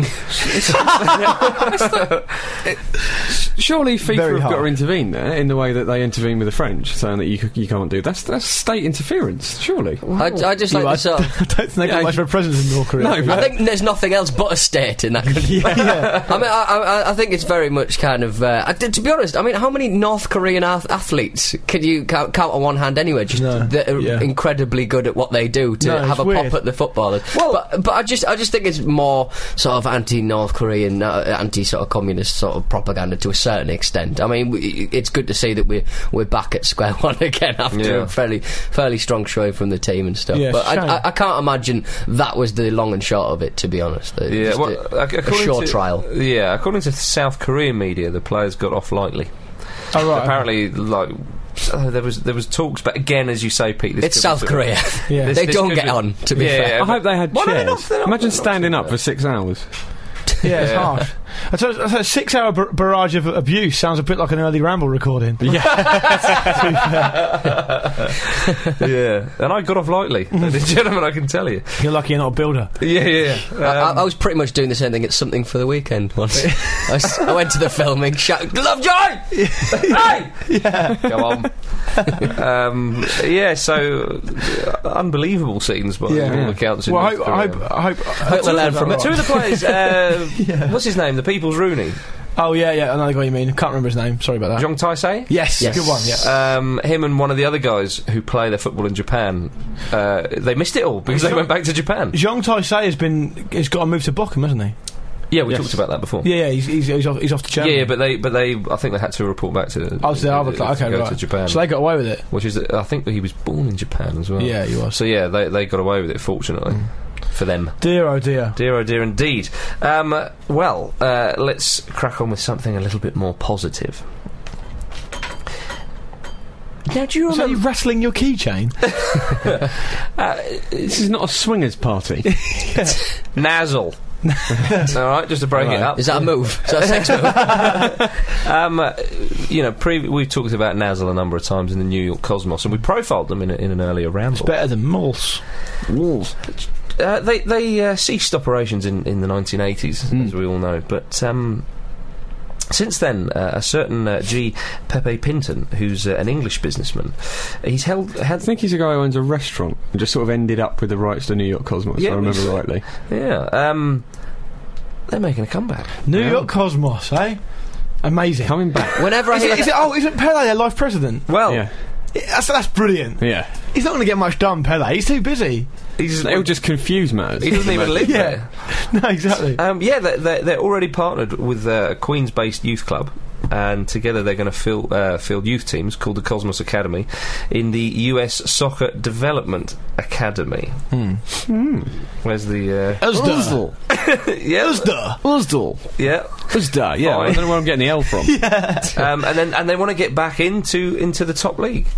Surely FIFA Very have got hard. to intervene there in the way that they intervene with the French, saying that you can't do that's state interference. Surely. I just like the sort of. I don't think they got much of a presence in North Korea. No, I think there's nothing else but a state in that country. yeah. I mean, I think it's very much kind of. To be honest, I mean, how many North Korean athletes can you count on one hand anyway? Just that are incredibly good at what they do to have a weird. pop at the footballers. Well, but I just think it's more sort of anti-North Korean, anti sort of communist sort of propaganda to a certain extent. I mean, it's good to see that we're back at square one again after a fairly strong showing from the team and stuff. Yeah, but shame. I can't imagine that was the long and short of it, to be honest. Just a short trial. Yeah, according to South Korean media, the players got off lightly. Oh, right. Apparently, like. There was talks, but again, as you say, Pete, this It's South Korea. Yeah. They don't get on, to be fair. I hope they had Why not? chairs. They're not Imagine too standing up bad. for 6 hours. Yeah, it's harsh. I thought a 6-hour barrage of abuse sounds a bit like an early Ramble recording. Yeah, and I got off lightly, ladies and gentlemen, I can tell you. You're lucky you're not a builder. Yeah. I was pretty much doing the same thing at Something for the Weekend once. I went to the filming, shouted, Lovejoy! Hey! Yeah. Go on. So unbelievable scenes by all accounts. Well, I North Korea. hope they learn from it. Two of the players, what's his name? The People's Rooney, Oh, yeah, I know what you mean. Can't remember his name. Sorry about that. Jong Tae-se. Yes, good one, yeah. Him and one of the other guys who play their football in Japan, they missed it all because they went back to Japan. Jong Tae-se has got to move to Bochum, hasn't he? Yeah, we talked about that before. Yeah, he's off to Germany. Yeah, but they, I think they had to report back to. To the other club. Okay, go right. to Japan. So they got away with it. Which is, I think that he was born in Japan as well. Yeah, he was. So yeah, they got away with it, fortunately. For them. Dear, oh dear. Dear, oh dear, indeed. Let's crack on with something a little bit more positive. Now, do you Is that remember... you wrestling your keychain? This is not a swingers party. Nazzle. Alright, just to break it up. Is that a move? Is that a sex move? We've talked about Nazzle a number of times in the New York Cosmos, and we profiled them in an earlier ramble. Better than Morse. They ceased operations in the 1980s, as we all know, but since then, a certain G. Pepe Pinton, who's an English businessman, he's I think he's a guy who owns a restaurant and just sort of ended up with the rights to New York Cosmos, if I remember rightly. Yeah, they're making a comeback. New York Cosmos, eh? Amazing. Coming back. Whenever I hear isn't Pele their life president? Well, Yeah. That's brilliant. Yeah. He's not going to get much done, Pele. He's too busy. It'll just confuse matters. he doesn't even live there. No, exactly. They're already partnered with a Queens-based youth club, and together they're going to field youth teams called the Cosmos Academy in the US Soccer Development Academy. Where's the Uzdal. yeah, Uzdal. yeah. Uzdal, yeah. I don't know where I'm getting the L from. And they want to get back into the top league.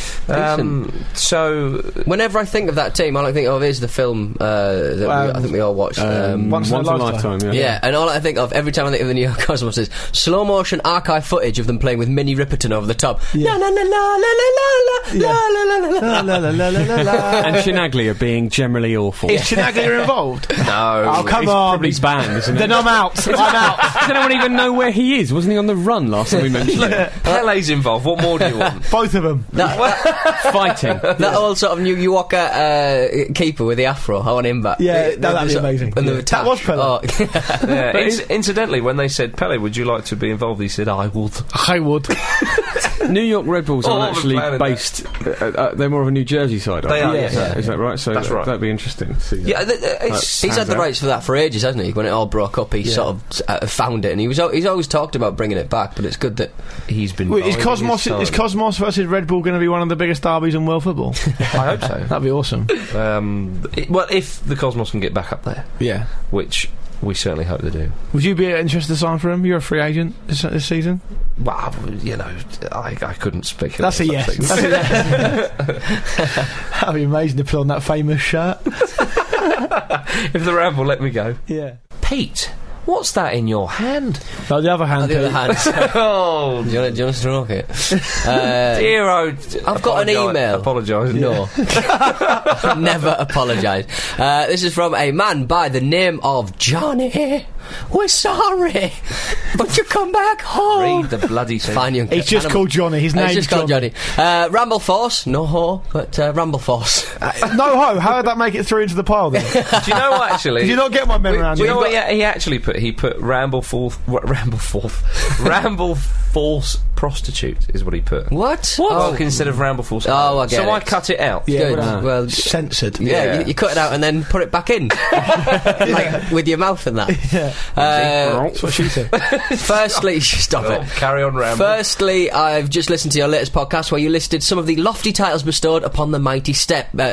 So Whenever I think of that team, all I think of is the film that I think we all watched. Once in a Lifetime. Yeah, and all I think of every time I think of the New York Cosmos is slow motion archive footage of them playing with Minnie Riperton over the top. Yeah. La la la la la la la la la la. La, la, la, la, la, la. And Shinaglia being generally awful. Is Shinaglia involved? no, Oh, come He's on. probably banned, isn't it? Then I'm out. I'm out. Does anyone even know where he is? Wasn't he on the run last time we mentioned it? Pele's involved. What more do you want? Both of them. Fighting. That old sort of New Yorker keeper with the afro, I want him back. Yeah, that'd be amazing. And Yeah. the That was Pele. Oh, Yeah, incidentally, when they said, Pele, would you like to be involved? He said, I would. I would. New York Red Bulls All aren't of actually them playing based. They're more of a New Jersey side. They aren't are, Is yes. that right? So That's right. That'd be interesting to see. That. Yeah, he's had the rights for that for ages, hasn't he? When it all broke up, he sort of found it, and he's always talked about bringing it back. But it's good that he's been. Wait, is biding his time. Cosmos versus Red Bull going to be one of the biggest derbies in world football? I hope so. That'd be awesome. Well, if the Cosmos can get back up there, Yeah. which we certainly hope they do. Would you be interested to sign for him? You're a free agent this season. Well, I couldn't speak. That's a about yes. such things. That's a yes. That'd be amazing to put on that famous shirt. If the Ramble let me go. Yeah. Pete, What's that in your hand? No, the other hand. The other hand. Oh, Do you want to stroke it? dear I've got an email. Apologise. No. Never apologise. This is from a man by the name of Johnny. We're sorry, but you come back home. Read the bloody thing. Fine, He's just called Johnny. His name's just called Johnny. Ramble Force, no ho, but Ramble Force. No ho. How did that make it through into the pile then? Do you know what, actually? Did you not get my memorandum? Do you know what he actually put? He put Ramble Force prostitute is what he put. What? Oh, instead of Ramble Force. Oh, I get so it. I cut it out. Yeah, Good. Well, censored. yeah. You cut it out and then put it back in, like with your mouth and that. Yeah. That's what she said. Firstly, stop Oh, it. carry on, Ramble. Firstly, I've just listened to your latest podcast where you listed some of the lofty titles bestowed upon the mighty Step. Why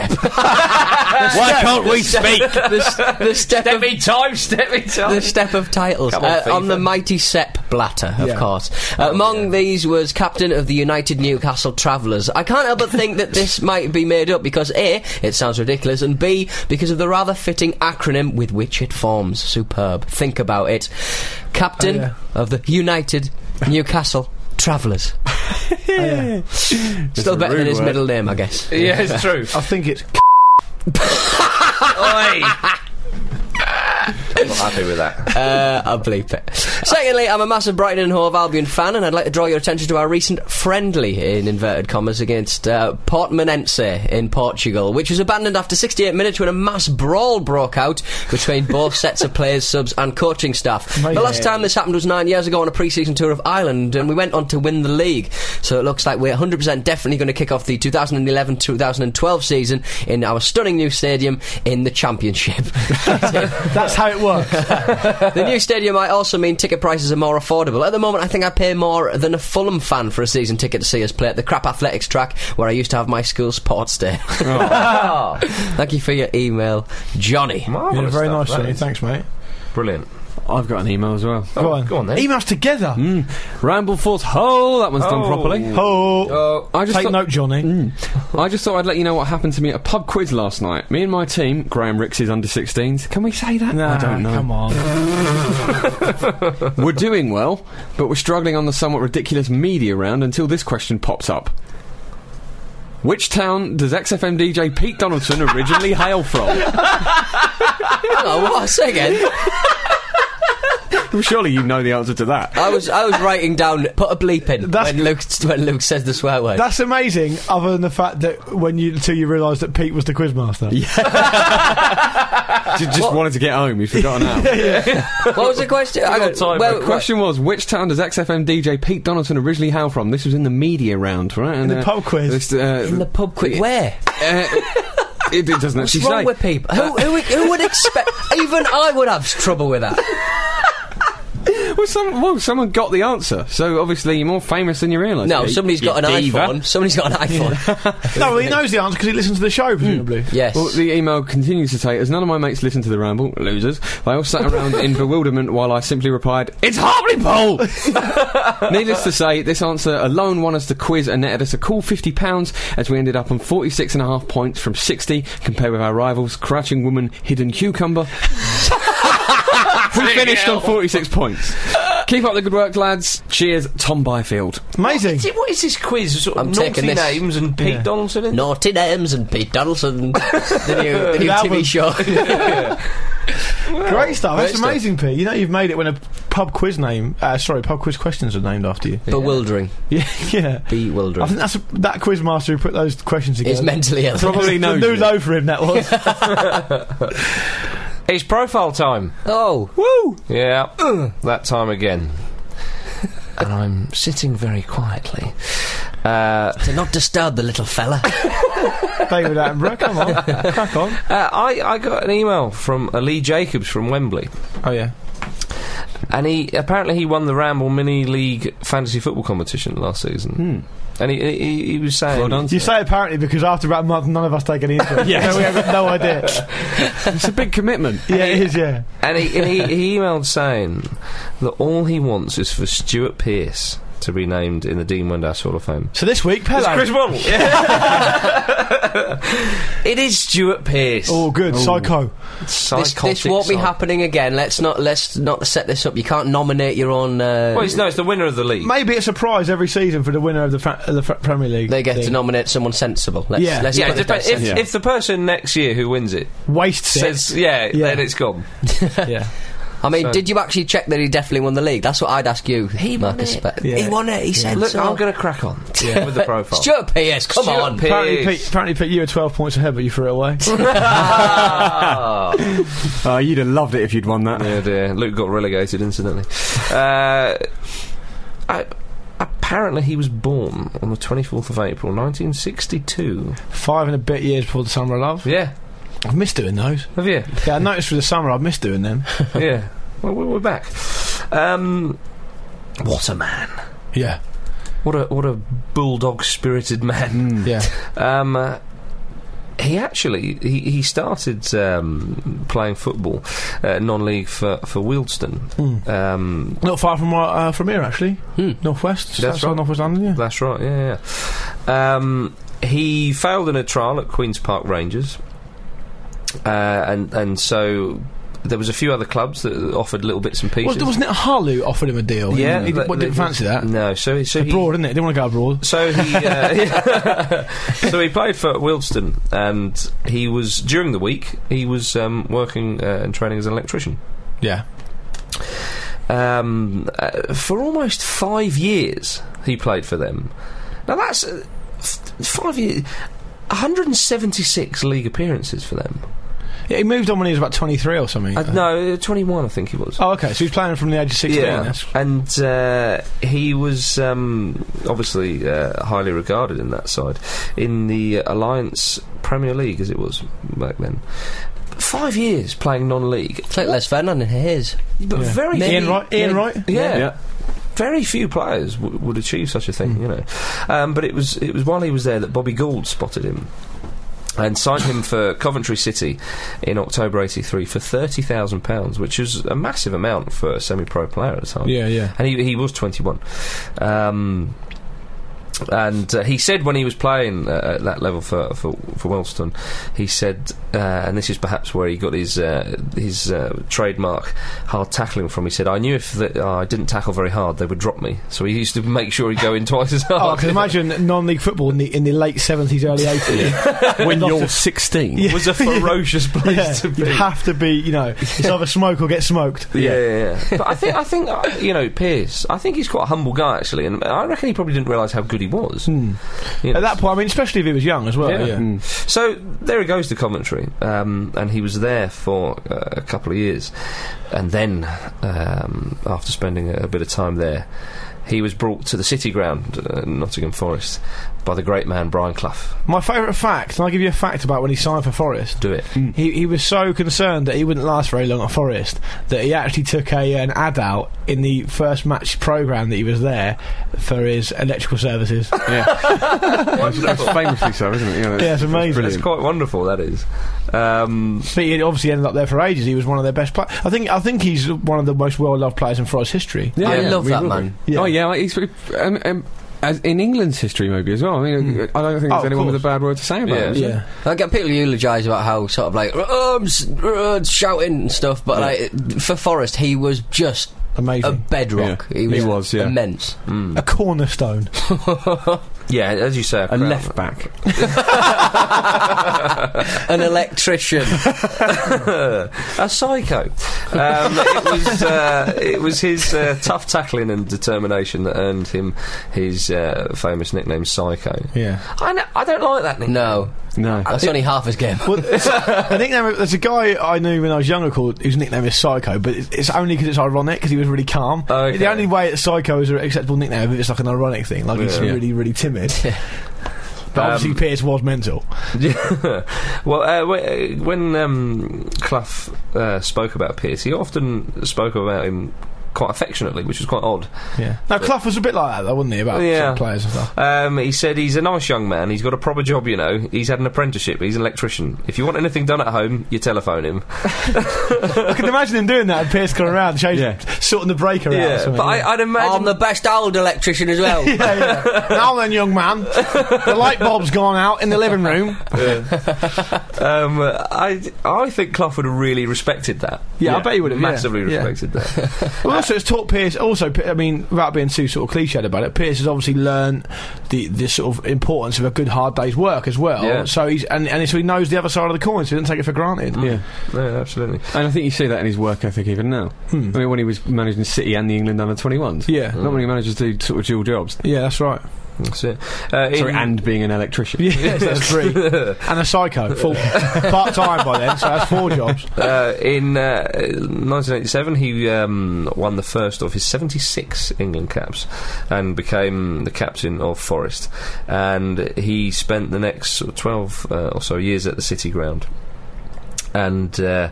can't we speak? The step of Step-me-time. the step of titles Come on, FIFA. on the mighty Sepp Blatter, of Yeah. course. Among these was captain of the United Newcastle Travellers. I can't help but think that this might be made up because A, it sounds ridiculous, and B, because of the rather fitting acronym with which it forms. Superb. Think about it. Captain of the United Newcastle Travellers. Still better than his middle name, I guess. Yeah, it's true. I think it's. Oi. I'm not happy with that. I'll bleep it. Secondly, I'm a massive Brighton and Hove Albion fan, and I'd like to draw your attention to our recent friendly, in inverted commas, against Portimonense in Portugal, which was abandoned after 68 minutes when a mass brawl broke out between both sets of players, subs and coaching staff. The last time this happened was 9 years ago on a pre-season tour of Ireland, and we went on to win the league. So it looks like we're 100% definitely going to kick off the 2011-2012 season in our stunning new stadium in the Championship. That's how it works. The new stadium might also mean ticket prices are more affordable. At the moment, I think I pay more than a Fulham fan for a season ticket to see us play at the Crap Athletics track where I used to have my school sports day. Oh. Thank you for your email, Johnny. Marvellous Yeah, very stuff, nice, that Johnny. is. Thanks, mate. Brilliant. I've got an email as well. Go on then. Emails together. Ramble Force Ho! That one's done Oh. properly. Oh, I just take thought- note, Johnny. I just thought I'd let you know what happened to me at a pub quiz last night. Me and my team, Graham Rix's under-16s. Can we say that? Nah, I don't know. Come on. We're doing well, but we're struggling on the somewhat ridiculous media round until this question pops up. Which town does XFM DJ Pete Donaldson originally hail from? Oh, what? Say again. Well, surely you know the answer to that. I was writing down, put a bleep in That's- when Luke says the swear word. That's amazing. Other than the fact that until you realised that Pete was the quizmaster. Just wanted to get home, you've forgotten how. What was the question? The question was, which town does XFM DJ Pete Donaldson originally hail from? This was in the media round, right? In the pub quiz. in the pub quiz. Where? It doesn't What's actually wrong say. with people? Who would expect? Even I would have trouble with that. Well, someone got the answer, so obviously you're more famous than you realise. No, Pete. somebody's got an You diva. iPhone. Somebody's got an iPhone. No, well, he knows the answer because he listens to the show, presumably. Yes. Well, the email continues to say, as none of my mates listen to the ramble, losers, they all sat around in bewilderment while I simply replied, "It's Hartlepool!" Needless to say, this answer alone won us the quiz and netted us a cool £50 as we ended up on 46.5 points from 60, compared with our rivals, Crouching Woman, Hidden Cucumber, who finished on 46 points. Keep up the good work, lads. Cheers, Tom Byfield. Amazing. What is this quiz? Sort of I'm naughty taking this. names and Pete Yeah. Donaldson in? Naughty Names and Pete Donaldson. the new album. TV show. Great stuff. That's Great stuff. amazing, Pete. You know you've made it when a pub quiz pub quiz questions are named after you. Bewildering. Yeah, yeah. I Bewildering. think that's that quizmaster who put those questions together. He's mentally ill. Probably The knows new it. low for him, that was. It's profile time. Oh. Woo! Yeah, that time again. And I'm sitting very quietly. To not disturb the little fella. David Attenborough, come on. Crack on. I got an email from Lee Jacobs from Wembley. Oh, yeah. And he won the Ramble Mini League Fantasy Football Competition last season. And he was saying... Well done. You say apparently because after about a month none of us take any interest. Yes. So we have got no idea. It's a big commitment. Yeah, it is, yeah. And he emailed saying that all he wants is for Stuart Pearce to be named in the Dean Windass Hall of Fame. So this week, Pele. It's Chris Waddle. It is Stuart Pearce. Oh, good. Psycho. This won't be happening again. Let's not set this up. You can't nominate your own. Well, it's the winner of the league. Maybe a surprise every season for the winner of the Premier League. They get to nominate someone sensible. Let's put it that if the person next year who wins it wastes says, then it's gone. Yeah. I mean, did you actually check that he definitely won the league? That's what I'd ask you, Marcus. He won it. He said, "Look, so. I'm going to crack on with the profile." Stuart Pearce, come on. Apparently, Pete, you were 12 points ahead, but you threw it away. You'd have loved it if you'd won that. Yeah, dear. Luke got relegated instantly. Apparently, he was born on the 24th of April, 1962. 5 and a bit years before the Summer of Love. Yeah. I've missed doing those. Have you? Yeah, I noticed through the summer I've missed doing them. Yeah. Well, we're back. What a man. Yeah. What a bulldog-spirited man. Yeah. He actually he started playing football non-league for Wealdstone. Not far from here, actually. Northwest. That's right. Northwest London. Yeah. That's right. Yeah. He failed in a trial at Queen's Park Rangers, and so there was a few other clubs that offered little bits and pieces. Wasn't it Hull who offered him a deal? Yeah, he didn't fancy that. No, so abroad, isn't it? Didn't want to go abroad. So he so he played for Wealdstone, and he was during the week he was working and training as an electrician. Yeah. For almost 5 years, he played for them. Now that's 5 years, 176 league appearances for them. Yeah, he moved on when he was about 23 or something. No, 21 I think he was. Oh, okay, so he's playing from the age of 16. Yeah, and he was obviously highly regarded in that side, in the Alliance Premier League as it was back then. 5 years playing non-league. It's like Les Ferdinand and Hayes. But very Ian Wright? Yeah. Very few players would achieve such a thing, you know. But it was while he was there that Bobby Gould spotted him and signed him for Coventry City in October '83 for £30,000, which is a massive amount for a semi-pro player at the time. Yeah. And he was 21. And he said when he was playing at that level for Wealdstone, he said, and this is perhaps where he got his trademark hard tackling from. He said, "I knew if I didn't tackle very hard, they would drop me." So he used to make sure he'd go in twice as hard. I can imagine non-league football in the late 70s, early 80s, when you're 16, was a ferocious place to be. You have to be, it's either smoke or get smoked. Yeah. But I think Pearce, I think he's quite a humble guy actually, and I reckon he probably didn't realise how good he was. At that point, I mean, especially if he was young as well. Yeah. So there he goes to Coventry, and he was there for a couple of years, and then after spending a bit of time there, he was brought to the City Ground, Nottingham Forest, by the great man Brian Clough. My favourite fact, and I'll give you a fact about when he signed for Forest. Do it. He was so concerned that he wouldn't last very long at Forest that he actually took an ad out in the first match programme that he was there for his electrical services. Yeah. That's famously so, isn't it? Yeah, it's amazing. It's quite wonderful, that is. But he obviously ended up there for ages. He was one of their best players. I think he's one of the most well-loved players in Forest history. Yeah, I love that man. Yeah. Oh yeah, he's as in England's history maybe as well. I mean, I don't think there's anyone with a bad word to say about it. Yeah. I get people eulogise about how sort of like shouting and stuff, but like for Forest, he was just amazing, a bedrock. Yeah. He was immense, a cornerstone. Yeah, as you say, a left back, an electrician, a psycho. It was his tough tackling and determination that earned him his famous nickname, Psycho. Yeah, I don't like that nickname. No, that's only half his game. Well, I think there's a guy I knew when I was younger whose nickname is Psycho, but it's only because it's ironic, because he was really calm. Okay. The only way that Psycho is an acceptable nickname is if it's like an ironic thing, like he's really, really timid. But obviously Pearce was mental. Well, when Clough spoke about Pearce, he often spoke about him quite affectionately, which was quite odd. Yeah. Now, Clough was a bit like that, though, wasn't he, about some players and stuff? He said he's a nice young man, he's got a proper job, he's had an apprenticeship, he's an electrician. If you want anything done at home, you telephone him. I can imagine him doing that, and Pearce coming around, sorting the breaker out or something. But I'd imagine... I'm the best old electrician as well. Now then, young man, the light bulb's gone out in the living room. I think Clough would have really respected that. I bet he would have massively respected that. Well, also, it's taught Pearce. Also, I mean, without being too sort of cliched about it, Pearce has obviously learned the sort of importance of a good hard day's work as well. Yeah. So he's so he knows the other side of the coin, so he doesn't take it for granted. Yeah, absolutely. And I think you see that in his work ethic even now. I mean, when he was managing City and the England under-21s. Yeah, not many managers do sort of dual jobs. Yeah, that's right. That's it. And being an electrician. Yes, that's 3. And a psycho, full part-time by then, so that's 4 jobs. In 1987, he won the first of his 76 England caps and became the captain of Forest. And he spent the next sort of 12 or so years at the City ground. And...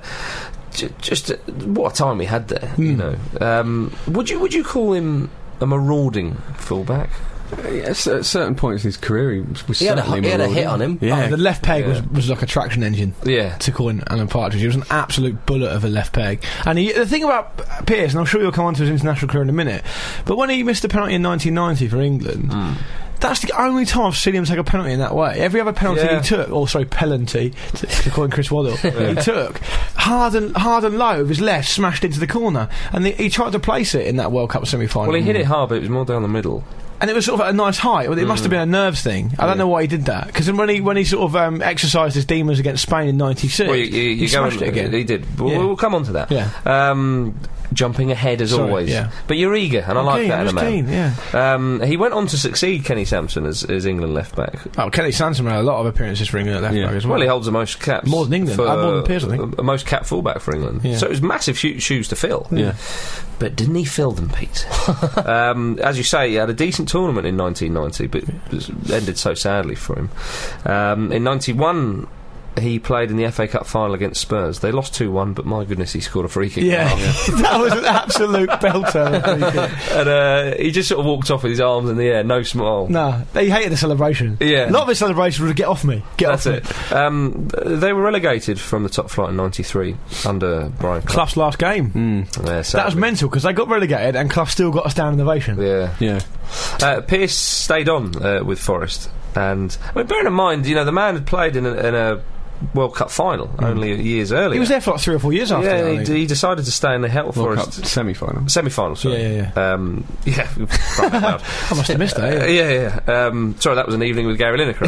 just what a time he had there, you know. Would you call him a marauding fullback? Yes, at certain points in his career, he had a hit on him. Yeah, the left peg was like a traction engine. Yeah, to call in Alan Partridge, he was an absolute bullet of a left peg. And the thing about Pearce, and I'm sure you'll come on to his international career in a minute, but when he missed a penalty in 1990 for England. That's the only time I've seen him take a penalty in that way. Every other penalty he took, penalty, to call him Chris Waddle, he took hard and low with his left, smashed into the corner, and he tried to place it in that World Cup semi-final. Well, he hit it hard, but it was more down the middle. And it was sort of at a nice height. Well, it must have been a nerves thing. I don't know why he did that. Because when he sort of exercised his demons against Spain in '96, he smashed it again. He did. We'll come on to that. Yeah. Jumping ahead as always. Yeah. But you're eager, and I like that in a man. He went on to succeed Kenny Sampson as England left back. Oh, Kenny Sampson had a lot of appearances for England at left back as well. Well, he holds the most caps. More than England. More than Pearce, I think. Most cap fullback for England. Yeah. So it was massive shoes to fill. Yeah. But didn't he fill them, Pete? As you say, he had a decent tournament in 1990, but it ended so sadly for him. In 91... he played in the FA Cup final against Spurs. They lost 2-1, but my goodness, he scored a free kick. Yeah, that was an absolute belter. And he just sort of walked off with his arms in the air, no smile. Nah, he hated the celebration. Yeah. A lot of his celebration was get off me. That's it. They were relegated from the top flight in 93 under Brian Clough. Clough's last game. Yeah, that was mental, because they got relegated and Clough still got a standing ovation. Yeah. Pearce stayed on with Forest. And, I mean, bearing in mind, you know, the man had played in a World Cup final only years earlier. He was there for like 3 or 4 years after that. Yeah, he decided to stay in the World Forest semi-final, sorry. Yeah. I must have missed that. Sorry, that was an evening with Gary Lineker,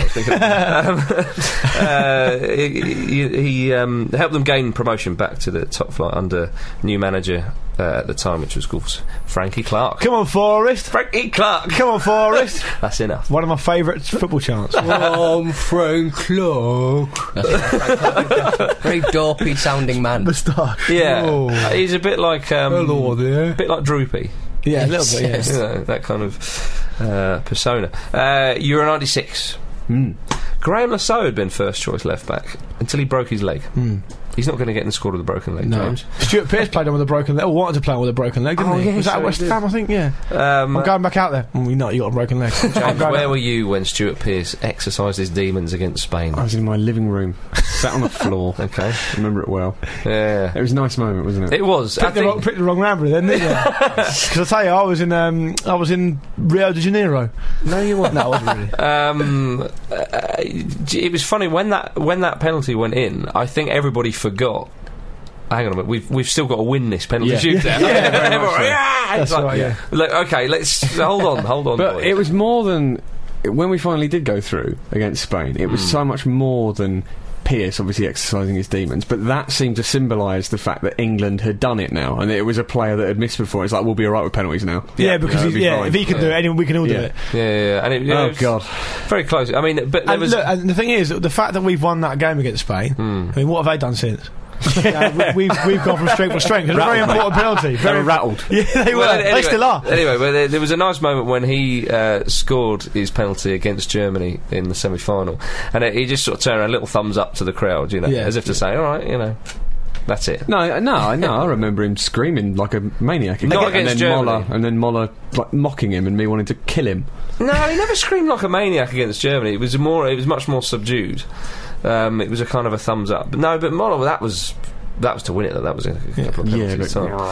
I was thinking. He helped them gain promotion back to the top flight under new manager at the time, which was called Frankie Clark. Come on, Forest. Frankie Clark. Come on, Forest. That's enough. One of my favourite football chants. Frank Clark. Very dopey sounding man. Moustache. Yeah. He's a bit like hello there. A bit like Droopy. Yeah, a little bit, yes. You know, that kind of persona. Euro 96. Graham Lasso had been first choice left back until he broke his leg. He's not going to get in the squad with a broken leg, James. Stuart Pearce played on with a broken leg, or wanted to play on with a broken leg, didn't he? Yeah, was that at West Ham, I think? Yeah. I'm going back out there. You got a broken leg. James, where were you when Stuart Pearce exercised his demons against Spain? I was in my living room, sat on the floor. Okay. I remember it well. Yeah. It was a nice moment, wasn't it? It was. Picked the wrong Rambler then, didn't you? Because I tell you, I was in Rio de Janeiro. No, you weren't. No, I wasn't really. It was funny when that penalty went in. I think everybody forgot. Hang on a minute, we've still got to win this penalty shootout. That's right, yeah. Like, okay, let's hold on. But boys. it was more than when we finally did go through against Spain. It was so much more than Pearce obviously exercising his demons, but that seemed to symbolise the fact that England had done it now, and it was a player that had missed before. It's like, we'll be alright with penalties now. Yeah, because if he can do it, anyone, we can all do it. Yeah. And oh god, very close. I mean, but there was. Look, and the thing is, the fact that we've won that game against Spain. I mean, what have they done since? We've gone from strength to strength. It was a very important penalty. They were rattled. Yeah, they were. Anyway, they still are. Anyway, well, there was a nice moment when he scored his penalty against Germany in the semi-final, and he just sort of turned around, little thumbs up to the crowd, you know, as if to say, all right, you know. That's it. No, I remember him screaming like a maniac. Not against Germany. And then Moller like mocking him and me wanting to kill him. No, he never screamed like a maniac against Germany. It was much more subdued. It was a kind of a thumbs up. But no, but Moller, that was to win it. That was a couple of penalties.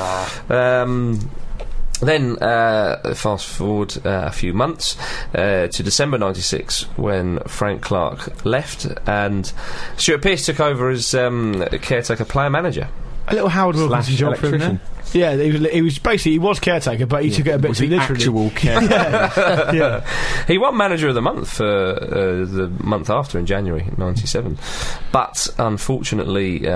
Then, fast forward a few months to December 96, when Frank Clark left and Stuart Pearce took over as caretaker player manager. A little Howard Wilkinson job for him then. Yeah, he was caretaker, but he took it a bit too literally. Actual caretaker. Yeah. He won Manager of the Month for the month after, in January 97, but unfortunately.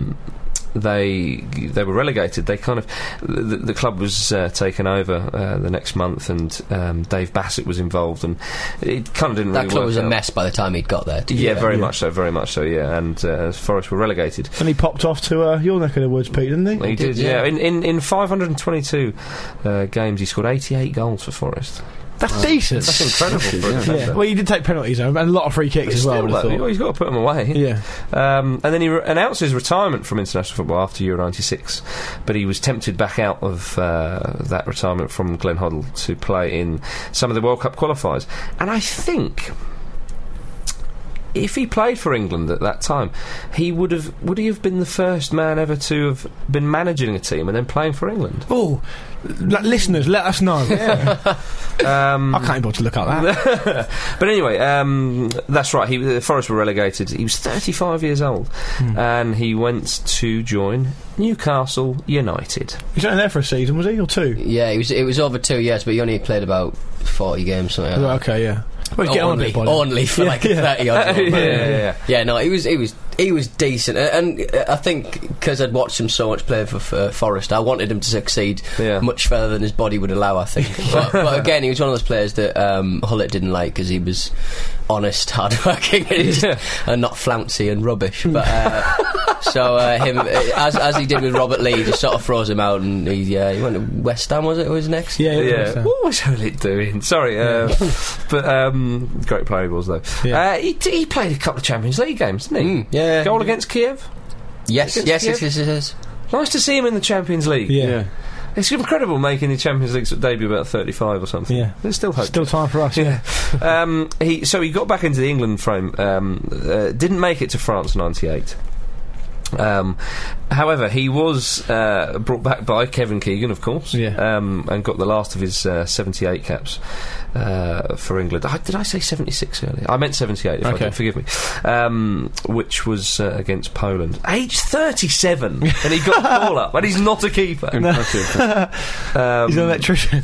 They were relegated. They kind of the club was taken over the next month, and Dave Bassett was involved, and it kind of didn't. That really club work was a out. mess by the time he'd got there. Very much so. Yeah, and Forest were relegated. And he popped off to your neck of the woods, Pete, didn't he? He did. Yeah. In 522 games, he scored 88 goals for Forest. That's decent. That's incredible for a defender. Well, he did take penalties and a lot of free kicks as well. He's got to put them away. Yeah. And then he announced his retirement from international football after Euro 96, but he was tempted back out of that retirement from Glenn Hoddle to play in some of the World Cup qualifiers. And I think if he played for England at that time, would he have been the first man ever to have been managing a team and then playing for England? Oh, listeners, let us know. Yeah. I can't even bother to look up that. But anyway, that's right. The Forest were relegated. He was 35 years old, and he went to join Newcastle United. He was only there for a season, was he, or two? Yeah, it was over 2 years, but he only played about 40 games, something like that. Okay, yeah. Well, he's getting on a bit, only for like 30 odd. Yeah. No, he was decent, and I think because I'd watched him so much play for Forest, I wanted him to succeed much further than his body would allow, I think. but again, he was one of those players that Hullett didn't like because he was honest, hard-working, and not flouncy and rubbish. But so him, as he did with Robert Lee, just sort of throws him out, and he went to West Ham. Was it? Who was next? Yeah. What was Hullett doing? Sorry, but great player he was though. Yeah. He played a couple of Champions League games, didn't he? Yeah. Goal against Kiev. Yes. Nice to see him in the Champions League. Yeah. It's incredible making the Champions League debut about 35 or something. Yeah. There's still hope. Still time for us. Yeah. He got back into the England frame. Didn't make it to France 98. However, he was brought back by Kevin Keegan, of course, and got the last of his 78 caps for England. Did I say 76 earlier? I meant 78, if I did, forgive me. Which was against Poland. Age 37, and he got the ball up, and he's not a keeper. Impressive. He's an electrician.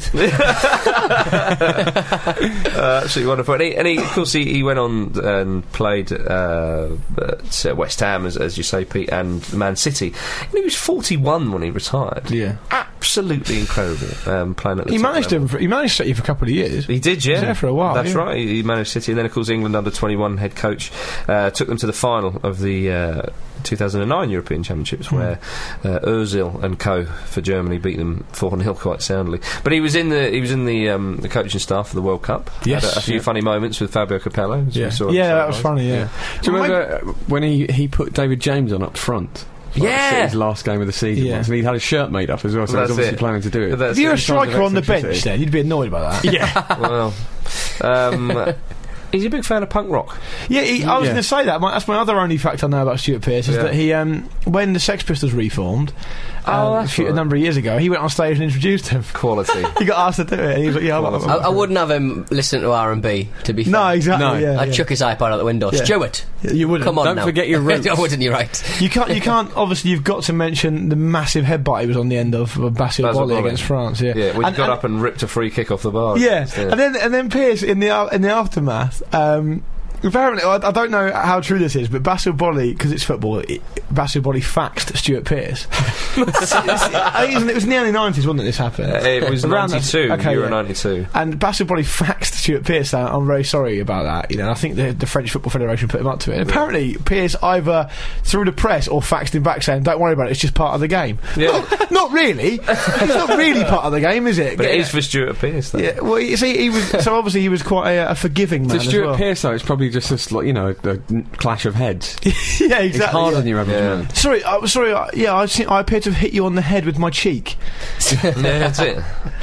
Absolutely wonderful. And he, of course, he went on and played at West Ham, as you say, Pete, and Man City. And he was 41 when he retired. Yeah. Absolutely incredible playing at the He top managed level. He managed City for a couple of years. He did, yeah. He was there for a while. That's right. He managed City, and then, of course, England under-21 head coach took them to the final of the 2009 European Championships, where Ozil and co for Germany beat them 4-0 quite soundly. But he was in the coaching staff for the World Cup. Yes, had a few funny moments with Fabio Capello. As we saw that was funny. Yeah. Do you remember when he put David James on up front? His last game of the season once, and he had a shirt made up as well, so he was obviously planning to do it. If you're a striker on the bench then, you'd be annoyed by that. Yeah. Well, he's a big fan of punk rock. Yeah, I was going to say that. That's my other only fact I know about Stuart Pearce, is that he, when the Sex Pistols reformed, a number of years ago, he went on stage and introduced them. Quality. He got asked to do it, and he was like, I wouldn't have him listen to R&B, to be fair. No, exactly. No. I'd chuck his iPod out the window. Yeah. Stuart, you wouldn't. Come on, don't forget your roots. I wouldn't. You're right. You can't. Obviously, you've got to mention the massive headbutt he was on the end of Basil Bolli against France. Yeah, when he got up and ripped a free kick off the bar. Yeah, and then Pearce in the aftermath. Apparently, I don't know how true this is, but Basil Bolli, because it's football, Basil Bolli faxed Stuart Pearce. It was in the early 90s, wasn't it, this happened? It was 92, Euro 92. And Basil Bolli faxed Stuart Pearce saying, I'm very sorry about that. I think the French Football Federation put him up to it. And apparently, Pearce either through the press or faxed him back saying, don't worry about it, it's just part of the game. Yeah. Not really. It's not really part of the game, is it? But it is for Stuart Pearce, though. Yeah, well, you see, he was quite a forgiving man. To Stuart Pearce, though, it's probably probably just a clash of heads. Yeah, exactly. It's harder than your average man. Sorry, I appear to have hit you on the head with my cheek. Yeah, that's it.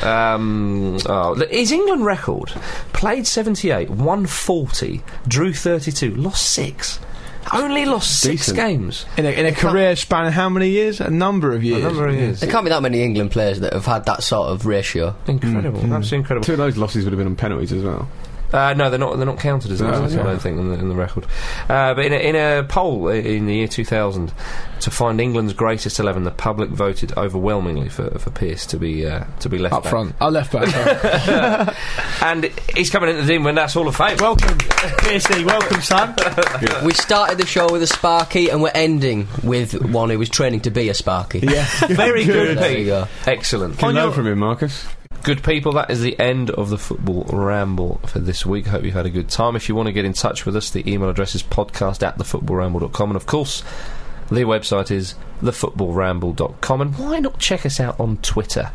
His England record: played 78, won 40, drew 32, lost 6. Only lost 6 games in a career span of how many years? A number of years. There can't be that many England players that have had that sort of ratio. Incredible, absolutely incredible. 2 of those losses would have been on penalties as well. No, they're not counted as losses, I don't think, in the record. But in a poll in the year 2000 to find England's greatest 11, the public voted overwhelmingly for Pearce to be left up back. front. Left back. And he's coming into the team when that's Hall of Fame. Welcome, Piercy. Welcome, son. We started the show with a Sparky, and we're ending with one who was training to be a Sparky. Yeah, very good. There you go. Excellent. Can learn from him, Marcus. Good people, that is the end of the Football Ramble for this week. Hope you've had a good time. If you want to get in touch with us, the email address is podcast@thefootballramble.com, and of course the website is thefootballramble.com. And why not check us out on Twitter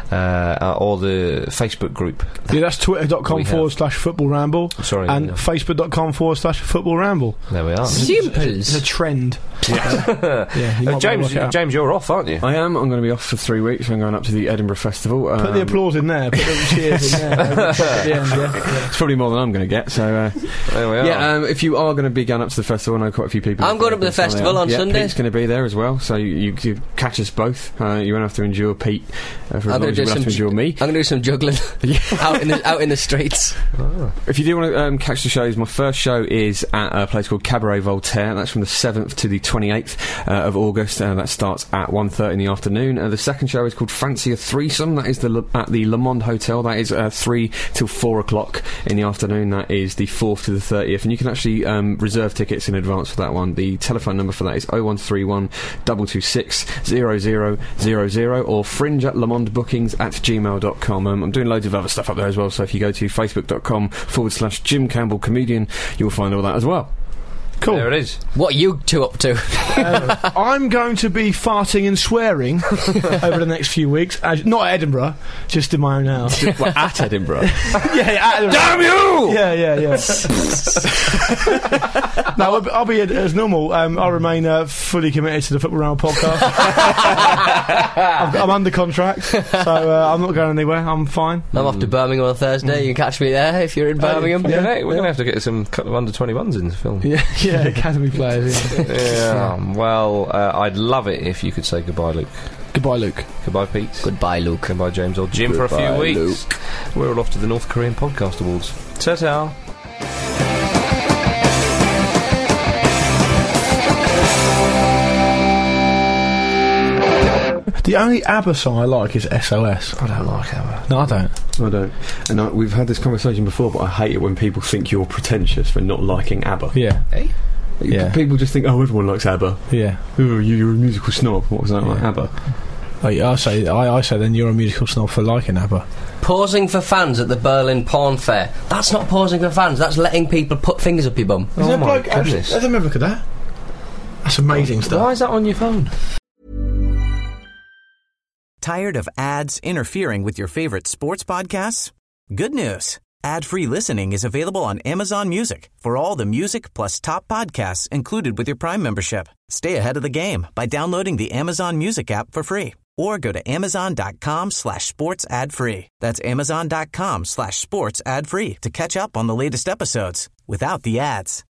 or the Facebook group? Yeah, that's twitter.com/footballramble. Sorry, and facebook.com/footballramble. There we are. Simple. It's a trend. Yeah. James, you're off, aren't you? I am. I'm going to be off for 3 weeks. I'm going up to the Edinburgh Festival. Put the applause in there. Put the cheers in there. At the end, It's probably more than I'm going to get. So there we are. Yeah. If you are going to be going up to the festival, I know quite a few people. I'm going up to the festival on Sunday. Pete's going to be there as well. So you catch us both. You won't have to endure Pete. I'm going to endure me. I'm going to do some juggling out in the streets. Oh. If you do want to catch the shows, my first show is at a place called Cabaret Voltaire. That's from the 7th to the 28th of August. That starts at 1:30 in the afternoon. The second show is called Fancy a Threesome. That is at the Le Monde Hotel. That is 3 till 4 o'clock in the afternoon. That is the 4th to the 30th. And you can actually reserve tickets in advance for that one. The telephone number for that is 0131 226 0000 or fringe@lemondebookings@gmail.com. I'm doing loads of other stuff up there as well, so if you go to facebook.com/Jim Campbell Comedian, you'll find all that as well. Cool. There it is. What are you two up to? I'm going to be farting and swearing over the next few weeks. Not at Edinburgh, just in my own house. At Edinburgh? Yeah, at Edinburgh. Damn you! Yeah. No, I'll be as normal. I'll remain fully committed to the Football Round podcast. I'm under contract, so I'm not going anywhere. I'm fine. I'm off to Birmingham on Thursday. You can catch me there if you're in Birmingham. We're going to have to get some couple of under-21s in the film. Yeah, academy players. Yeah. Well, I'd love it if you could say goodbye, Luke. Goodbye, Luke. Goodbye, Pete. Goodbye, Luke. Goodbye, James or Jim, for a few weeks. Luke. We're all off to the North Korean Podcast Awards. Ta-ta. The only ABBA song I like is SOS. I don't like ABBA. No, I don't. And we've had this conversation before, but I hate it when people think you're pretentious for not liking ABBA. Yeah. Hey? Yeah. People just think, oh, everyone likes ABBA. Yeah. Oh, you're a musical snob. What was that like, ABBA? I say then you're a musical snob for liking ABBA. Posing for fans at the Berlin Porn Fair. That's not posing for fans, that's letting people put fingers up your bum. Oh my goodness. Let's have a look at that. That's amazing stuff. Why is that on your phone? Tired of ads interfering with your favorite sports podcasts? Good news. Ad-free listening is available on Amazon Music for all the music plus top podcasts included with your Prime membership. Stay ahead of the game by downloading the Amazon Music app for free or go to amazon.com/sports ad free. That's amazon.com/sports ad free to catch up on the latest episodes without the ads.